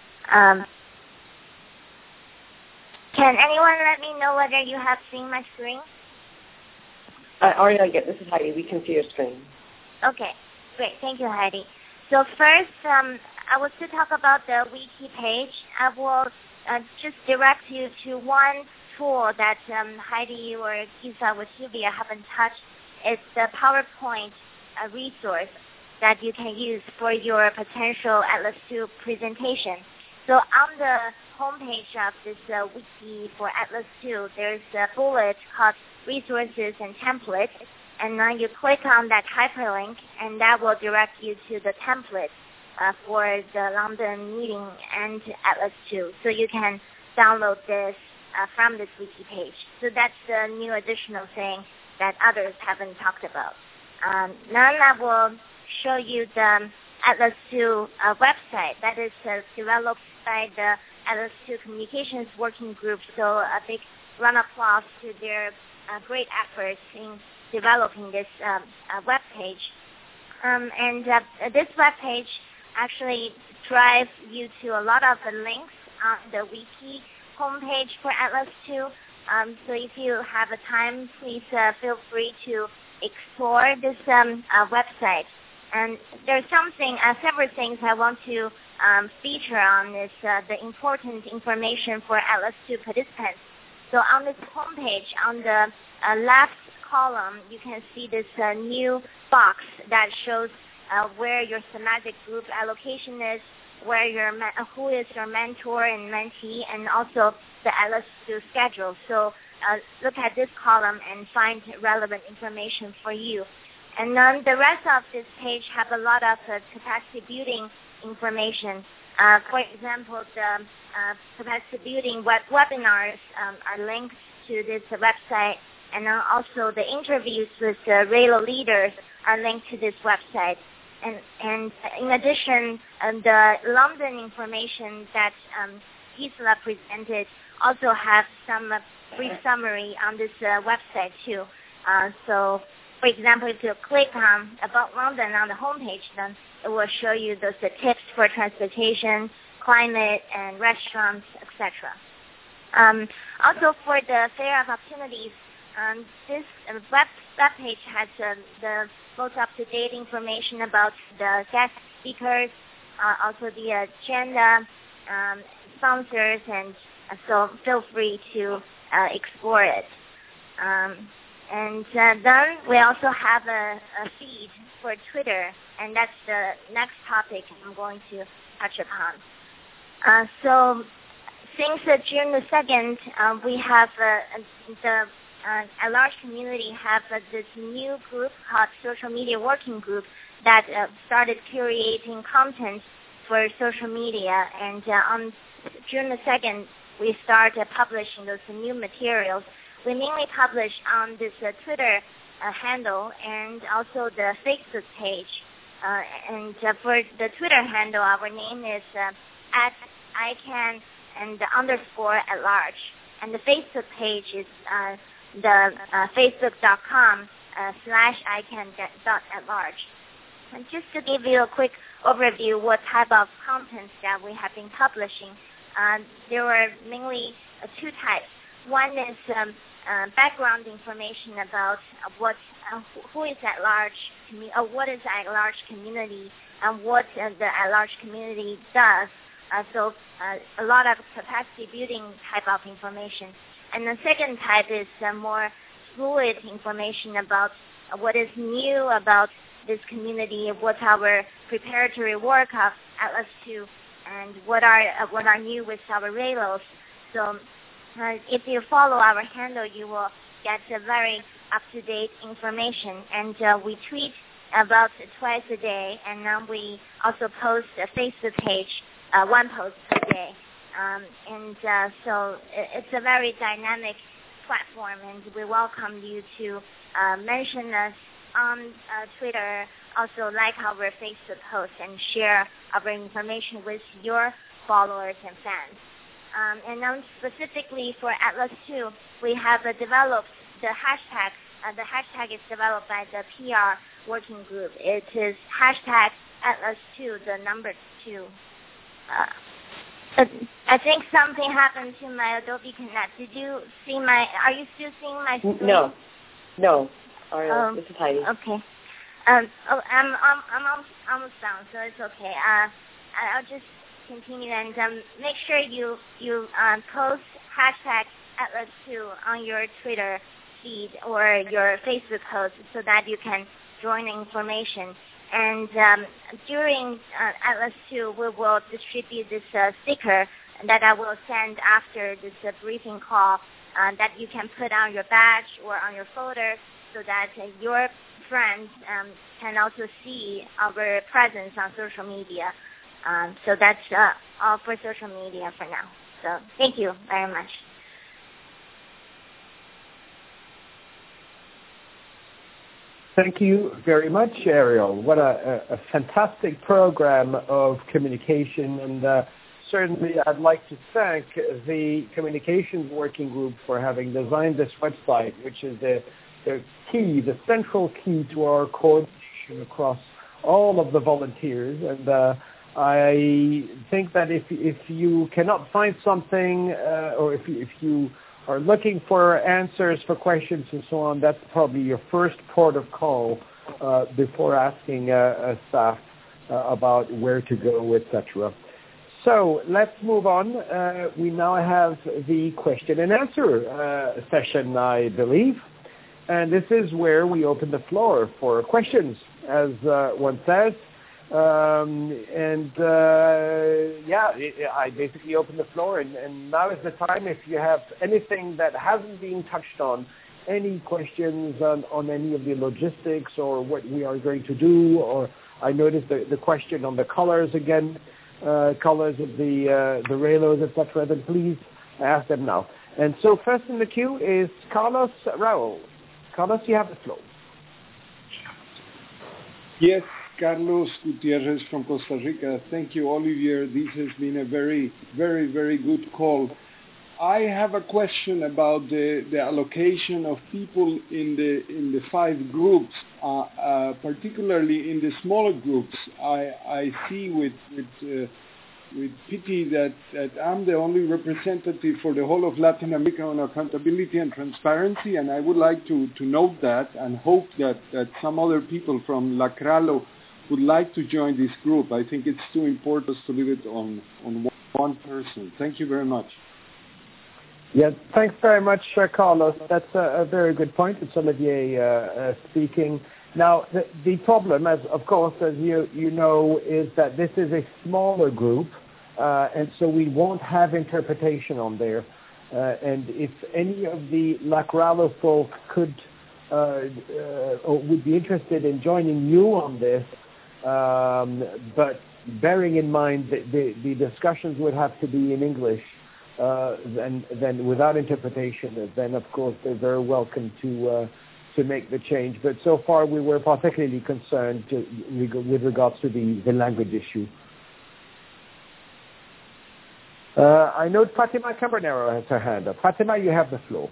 Can anyone let me know whether you have seen my screen? Ariel, this is Heidi. We can see your screen. Okay, great. Thank you, Heidi. So first, I will still talk about the wiki page. I will just direct you to one tool that Heidi or Kisa with Sylvia haven't touched. It's the PowerPoint resource that you can use for your potential Atlas II presentation. So on the homepage of this wiki for Atlas II, there's a bullet called Resources and Templates, and then you click on that hyperlink, and that will direct you to the template for the London meeting and Atlas II. So you can download this from this wiki page. So that's the new additional thing that others haven't talked about. Then I will show you the Atlas II website that is developed by the Atlas II Communications Working Group. So a big round of applause to their great efforts in developing this web page. And this web page actually drives you to a lot of the links on the wiki homepage for Atlas II. So if you have a time, please feel free to explore this website. And there's several things I want to feature on this, the important information for Atlas II participants. So on this homepage, on the left column, you can see this new box that shows where your thematic group allocation is, where who is your mentor and mentee, and also the Atlas II schedule. So look at this column and find relevant information for you. And then the rest of this page have a lot of capacity building information. For example, the capacity building webinars are linked to this website, and then also the interviews with the Reylo leaders are linked to this website. And in addition, the London information that Gisela presented also have some brief summary on this website too. So, for example, if you click on About London on the homepage, then it will show you those tips for transportation, climate, and restaurants, etc. Also, for the Fair of Opportunities, this web page has the most up-to-date information about the guest speakers, also the agenda, sponsors, and so feel free to explore it. And then we also have a feed for Twitter, and that's the next topic I'm going to touch upon. So since June the 2nd, we have a large community have this new group called Social Media Working Group that started curating content for social media. And on June the 2nd, we start publishing those new materials. We mainly publish on this Twitter handle and also the Facebook page. And for the Twitter handle, our name is at ICANN and the _@large. And the Facebook page is the facebook.com/ICANN.@large. And just to give you a quick overview what type of content that we have been publishing, there were mainly two types. One is background information about who is at-large, what is at-large community, and what the at-large community does. So a lot of capacity building type of information. And the second type is more fluid information about what is new about this community, what's our preparatory work of Atlas II, and what are new with our Ralos. So if you follow our handle, you will get a very up-to-date information. And we tweet about twice a day, and now we also post a Facebook page, one post per day. So it's a very dynamic platform, and we welcome you to mention us on Twitter, also like our Facebook posts, and share our information with your followers and fans. And now specifically for Atlas II, we have developed the hashtag. The hashtag is developed by the PR working group. It is hashtag #Atlas2, the number 2. I think something happened to my Adobe Connect. Did you see are you still seeing my screen? No. Ariel, this is Heidi. Okay. I'm almost done, so it's okay. I'll just continue and make sure you post hashtag #Atlas2 on your Twitter feed or your Facebook post so that you can join the information. And during Atlas II, we will distribute this sticker that I will send after this briefing call that you can put on your badge or on your folder so that your friends can also see our presence on social media. So that's all for social media for now. So thank you very much. Thank you very much, Ariel. What a fantastic program of communication, and certainly I'd like to thank the Communications Working Group for having designed this website, which is the central key to our coordination across all of the volunteers. And I think that if you cannot find something, or if you are looking for answers for questions and so on, that's probably your first port of call before asking staff about where to go, etc. So let's move on. We now have the question and answer session, I believe. And this is where we open the floor for questions, as one says. I basically open the floor, and now is the time. If you have anything that hasn't been touched on, any questions on any of the logistics or what we are going to do, or I noticed the question on the colors again, colors of the Ralos, etc., then please ask them now. And so first in the queue is Carlos Raul. Carlos, you have the floor. Yes. Carlos Gutierrez from Costa Rica. Thank you, Olivier. This has been a very, very, very good call. I have a question about the allocation of people in the 5 groups, particularly in the smaller groups. I see with pity that I'm the only representative for the whole of Latin America on accountability and transparency, and I would like to note that and hope that some other people from Lacralo would like to join this group. I think it's too important to leave it on one person. Thank you very much. Yes, thanks very much, Carlos. That's a very good point. It's Olivier speaking. Now, the problem, as you know, is that this is a smaller group, and so we won't have interpretation on there. And if any of the Lacralo folk could or would be interested in joining you on this, but bearing in mind that the discussions would have to be in English, then without interpretation, then of course they're very welcome to make the change. But so far we were particularly concerned with regards to the language issue. I know Fatima Cambronero has her hand up. Fatima, you have the floor.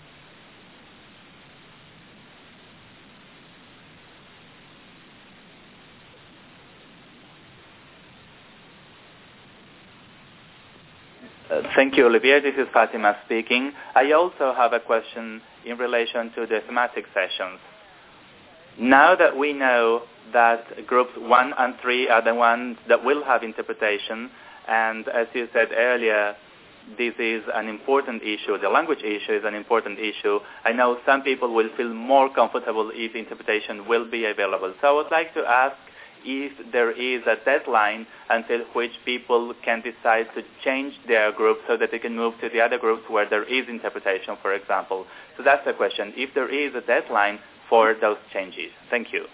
Thank you, Olivier. This is Fatima speaking. I also have a question in relation to the thematic sessions. Now that we know that groups 1 and 3 are the ones that will have interpretation, and as you said earlier, this is an important issue, the language issue is an important issue, I know some people will feel more comfortable if interpretation will be available. So I would like to ask if there is a deadline until which people can decide to change their group so that they can move to the other groups where there is interpretation, for example. So that's the question, if there is a deadline for those changes. Thank you.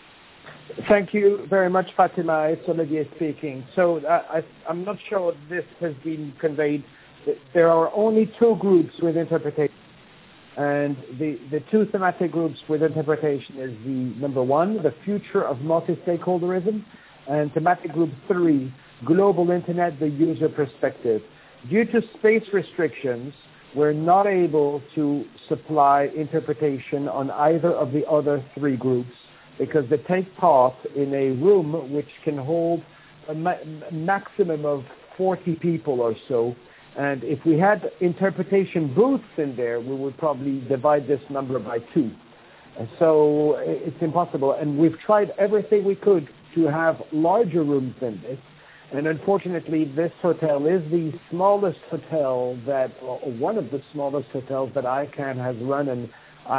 Thank you very much, Fatima. It's Olivier speaking. So I'm not sure this has been conveyed. There are only 2 groups with interpretation. And the 2 thematic groups with interpretation is the number 1, the future of multi-stakeholderism, and thematic group 3, global internet, the user perspective. Due to space restrictions, we're not able to supply interpretation on either of the other 3 groups because they take part in a room which can hold a maximum of 40 people or so. And if we had interpretation booths in there, we would probably divide this number by 2. And so it's impossible. And we've tried everything we could to have larger rooms than this. And unfortunately, this hotel is the smallest hotel or one of the smallest hotels that ICANN has run an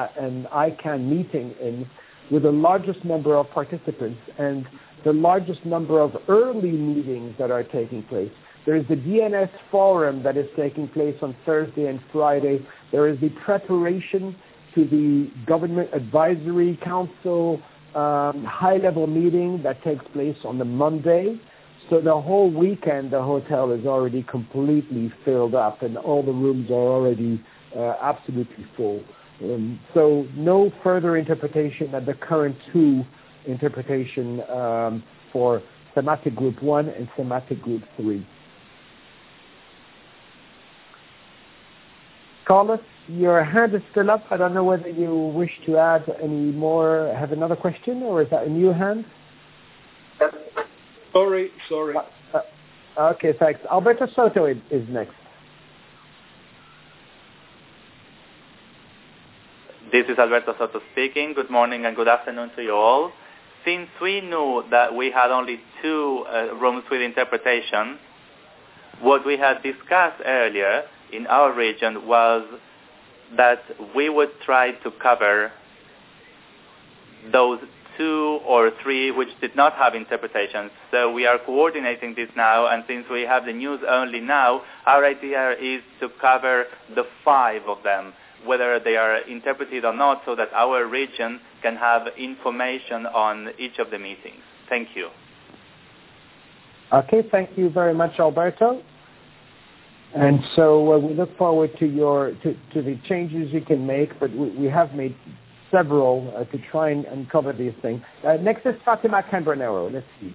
ICANN meeting in, with the largest number of participants and the largest number of early meetings that are taking place. There is the DNS forum that is taking place on Thursday and Friday. There is the preparation to the Government Advisory Council high-level meeting that takes place on the Monday. So the whole weekend, the hotel is already completely filled up, and all the rooms are already absolutely full. So no further interpretation at the current 2 interpretation for thematic group 1 and thematic group 3. Carlos, your hand is still up. I don't know whether you wish to add any more, have another question, or is that a new hand? Sorry. Okay, thanks. Alberto Soto is next. This is Alberto Soto speaking. Good morning and good afternoon to you all. Since we knew that we had only 2 rooms with interpretation, what we had discussed earlier in our region was that we would try to cover those 2 or 3 which did not have interpretation. So we are coordinating this now, and since we have the news only now, our idea is to cover the 5 of them, whether they are interpreted or not, so that our region can have information on each of the meetings. Thank you. Okay, thank you very much, Alberto. And so we look forward to the changes you can make, but we have made several to try and cover these things. Next is Fatima Cambronero. Let's see.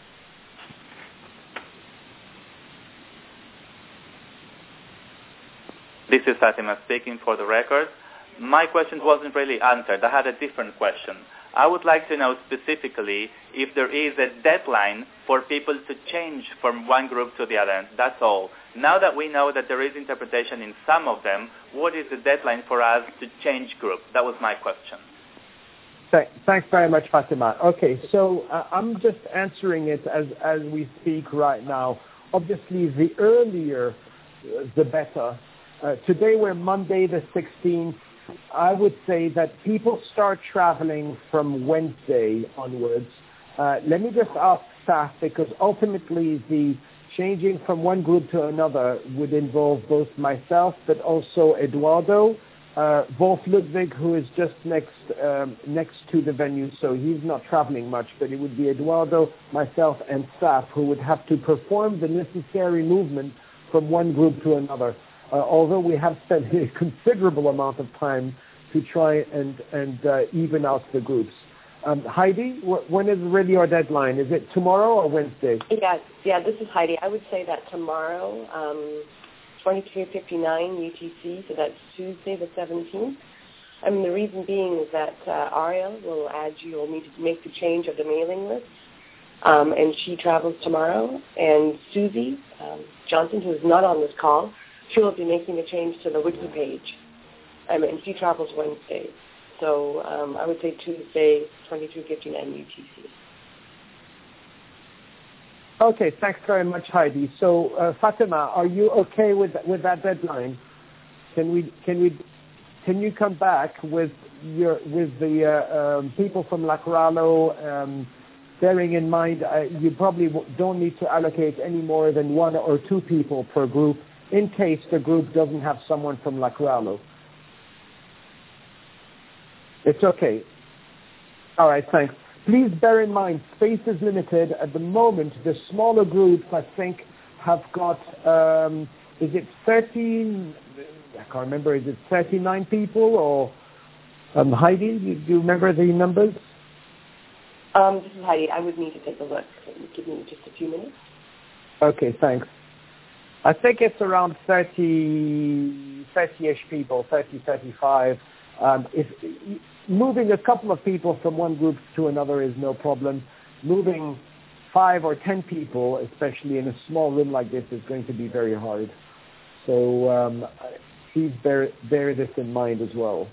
This is Fatima speaking for the record. My question wasn't really answered. I had a different question. I would like to know specifically if there is a deadline for people to change from one group to the other. That's all. Now that we know that there is interpretation in some of them, what is the deadline for us to change group? That was my question. Thanks very much, Fatima. Okay, so I'm just answering it as we speak right now. Obviously, the earlier, the better. Today we're Monday the 16th. I would say that people start traveling from Wednesday onwards. Let me just ask staff, because ultimately the changing from one group to another would involve both myself but also Eduardo Wolf Ludwig, who is just next to the venue, so he's not traveling much, but it would be Eduardo, myself, and staff who would have to perform the necessary movement from one group to another. Although we have spent a considerable amount of time to try and even out the groups. Heidi, when is really your deadline? Is it tomorrow or Wednesday? Yeah, this is Heidi. I would say that tomorrow, 23:59 UTC, so that's Tuesday the 17th. I mean, the reason being is that Ariel will add you, will need to make the change of the mailing list, and she travels tomorrow. And Susie Johnson, who is not on this call, she will be making the change to the wiki page, and she travels Wednesday. So I would say Tuesday, 23:59 UTC. Okay, thanks very much, Heidi. So, Fatima, are you okay with that deadline? Can you come back with the people from Lacralo, bearing in mind you probably don't need to allocate any more than 1 or 2 people per group in case the group doesn't have someone from Lacralo. It's okay. All right, thanks. Please bear in mind, space is limited. At the moment, the smaller groups, I think, have got, is it 13, I can't remember, is it 39 people? Or Heidi, do you remember the numbers? This is Heidi. I would need to take a look. Give me just a few minutes. Okay, thanks. I think it's around 30-ish people, 30, 35. If moving a couple of people from one group to another is no problem. Moving 5 or 10 people, especially in a small room like this, is going to be very hard. So please bear this in mind as well.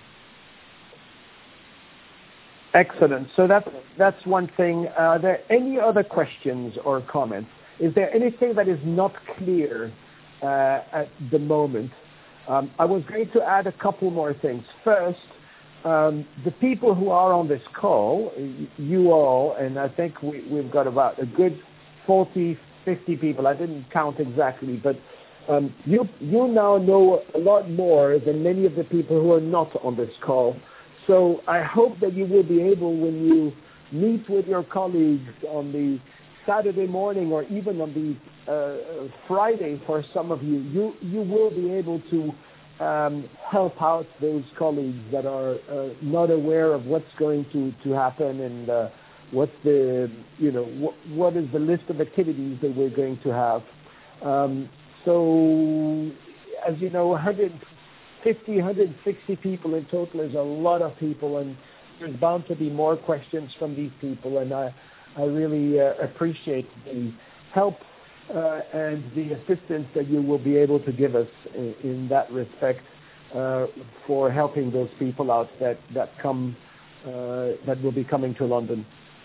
Excellent. So that's one thing. Are there any other questions or comments? Is there anything that is not clear at the moment? I was going to add a couple more things. First, the people who are on this call, you all, and I think we've got about a good 40, 50 people. I didn't count exactly, but you now know a lot more than many of the people who are not on this call. So I hope that you will be able, when you meet with your colleagues on the Saturday morning or even on the Friday for some of you, you will be able to help out those colleagues that are not aware of what's going to happen and what's the, what is the list of activities that we're going to have. So, as you know, 150, 160 people in total is a lot of people, and there's bound to be more questions from these people, and I really appreciate the help and the assistance that you will be able to give us in that respect for helping those people out that will be coming to London.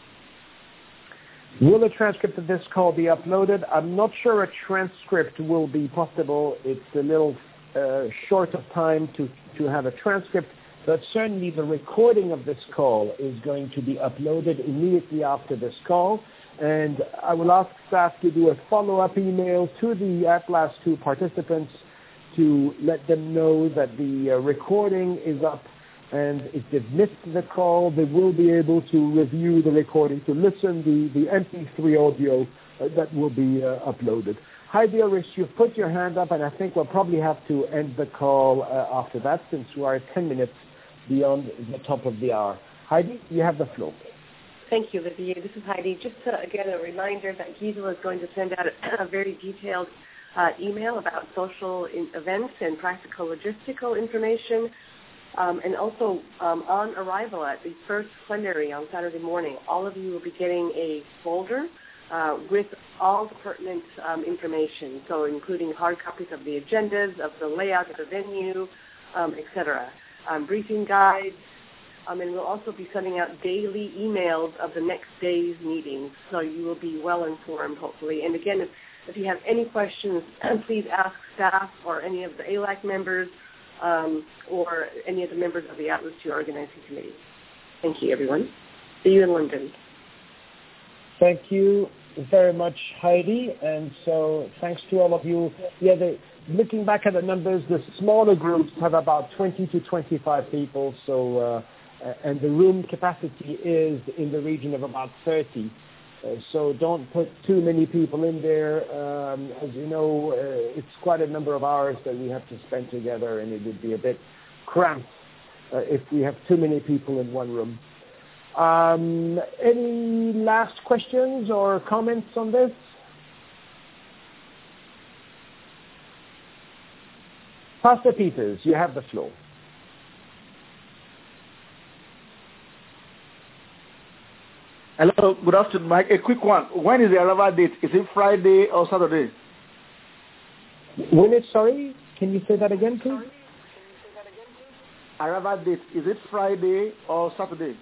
Will a transcript of this call be uploaded? I'm not sure a transcript will be possible. It's a little short of time to have a transcript, but certainly the recording of this call is going to be uploaded immediately after this call. And I will ask staff to do a follow-up email to the Atlas 2 participants to let them know that the recording is up, and if they've missed the call, they will be able to review the recording, to listen the MP3 audio that will be uploaded. Heidi Orish, you've put your hand up, and I think we'll probably have to end the call after that, since we are 10 minutes beyond the top of the hour. Heidi, you have the floor. Thank you, Olivier. This is Heidi. Just again, a reminder that Gisela is going to send out a very detailed email about social events and practical logistical information. And also, on arrival at the first plenary on Saturday morning, all of you will be getting a folder with all the pertinent information, so including hard copies of the agendas, of the layout of the venue, etc., briefing guides, and we'll also be sending out daily emails of the next day's meetings, so you will be well informed, hopefully. And again, if you have any questions, please ask staff or any of the ALAC members or any of the members of the Atlas 2 organizing committee. Thank you, everyone. See you in London. Thank you very much, Heidi, and so thanks to all of you. Yeah, looking back at the numbers, the smaller groups have about 20 to 25 people, so and the room capacity is in the region of about 30. So don't put too many people in there. As you know, it's quite a number of hours that we have to spend together, and it would be a bit cramped if we have too many people in one room. Any last questions or comments on this? Pastor Peters, you have the floor. Hello, good afternoon, Mike. A quick one. When is the arrival date? Is it Friday or Saturday? When it's, sorry? Can you say that again, please? Arrival date, is it Friday or Saturday?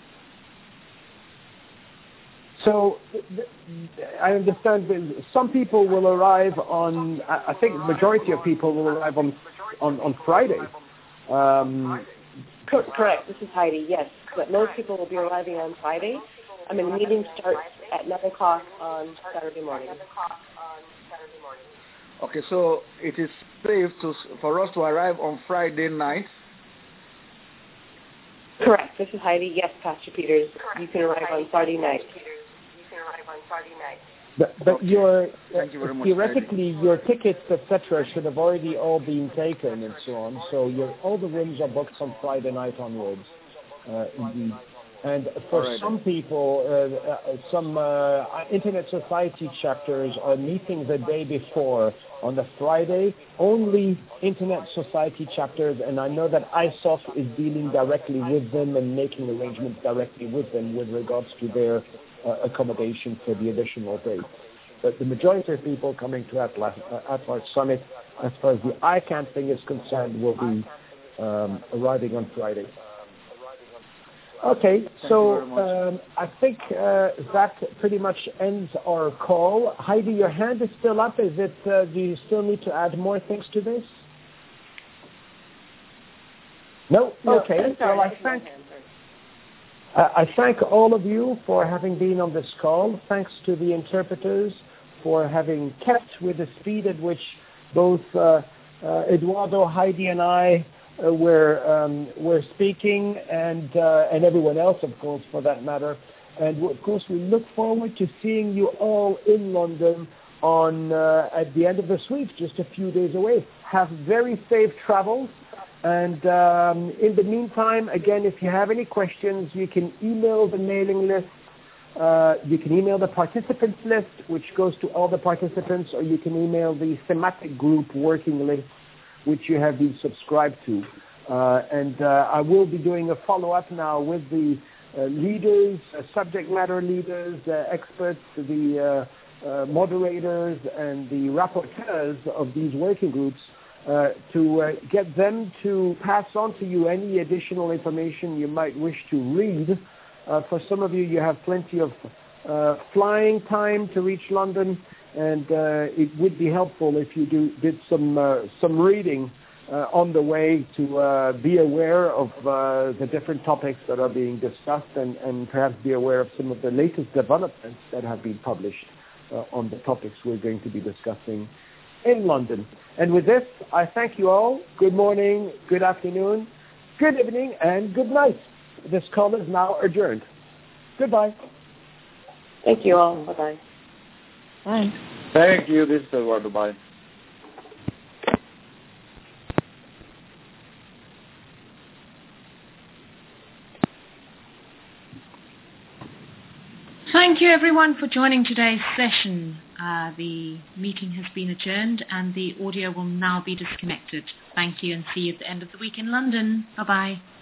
So I understand that some people will arrive on, I think the majority of people will arrive on Friday. Correct. This is Heidi, yes. But most people will be arriving on Friday. I mean, the meeting starts at 9 o'clock on Saturday morning. Okay, so it is safe for us to arrive on Friday night? Correct. This is Heidi. Yes, Pastor Peters. You can arrive on Friday night. But okay. Thank you very much, theoretically, Heidi. your tickets, etc., should have already all been taken and so on. So all the rooms are booked from Friday night onwards, indeed. And for some people, some Internet Society chapters are meeting the day before on the Friday. Only Internet Society chapters, and I know that ISOF is dealing directly with them and making arrangements directly with them with regards to their accommodation for the additional days. But the majority of people coming to At-Large Summit, as far as the ICANN thing is concerned, will be arriving on Friday. Okay, so I think that pretty much ends our call. Heidi, your hand is still up. Is it? Do you still need to add more things to this? No? Okay. Well, I thank all of you for having been on this call. Thanks to the interpreters for having kept with the speed at which both Eduardo, Heidi, and I we're speaking, and everyone else, of course, for that matter. And of course, we look forward to seeing you all in London on at the end of this week, just a few days away. Have very safe travels. And in the meantime, again, if you have any questions, you can email the mailing list. You can email the participants list, which goes to all the participants, or you can email the thematic group working list, which you have been subscribed to. And I will be doing a follow-up now with the leaders, subject matter leaders, experts, the moderators, and the rapporteurs of these working groups to get them to pass on to you any additional information you might wish to read. For some of you, you have plenty of flying time to reach London, and it would be helpful if you did some reading on the way to be aware of the different topics that are being discussed, and perhaps be aware of some of the latest developments that have been published on the topics we're going to be discussing in London. And with this, I thank you all. Good morning, good afternoon, good evening, and good night. This call is now adjourned. Goodbye. Thank you all. Bye-bye. Bye. Thank you. This is Eduardo. Bye. Thank you everyone for joining today's session. The meeting has been adjourned and the audio will now be disconnected. Thank you and see you at the end of the week in London. Bye-bye.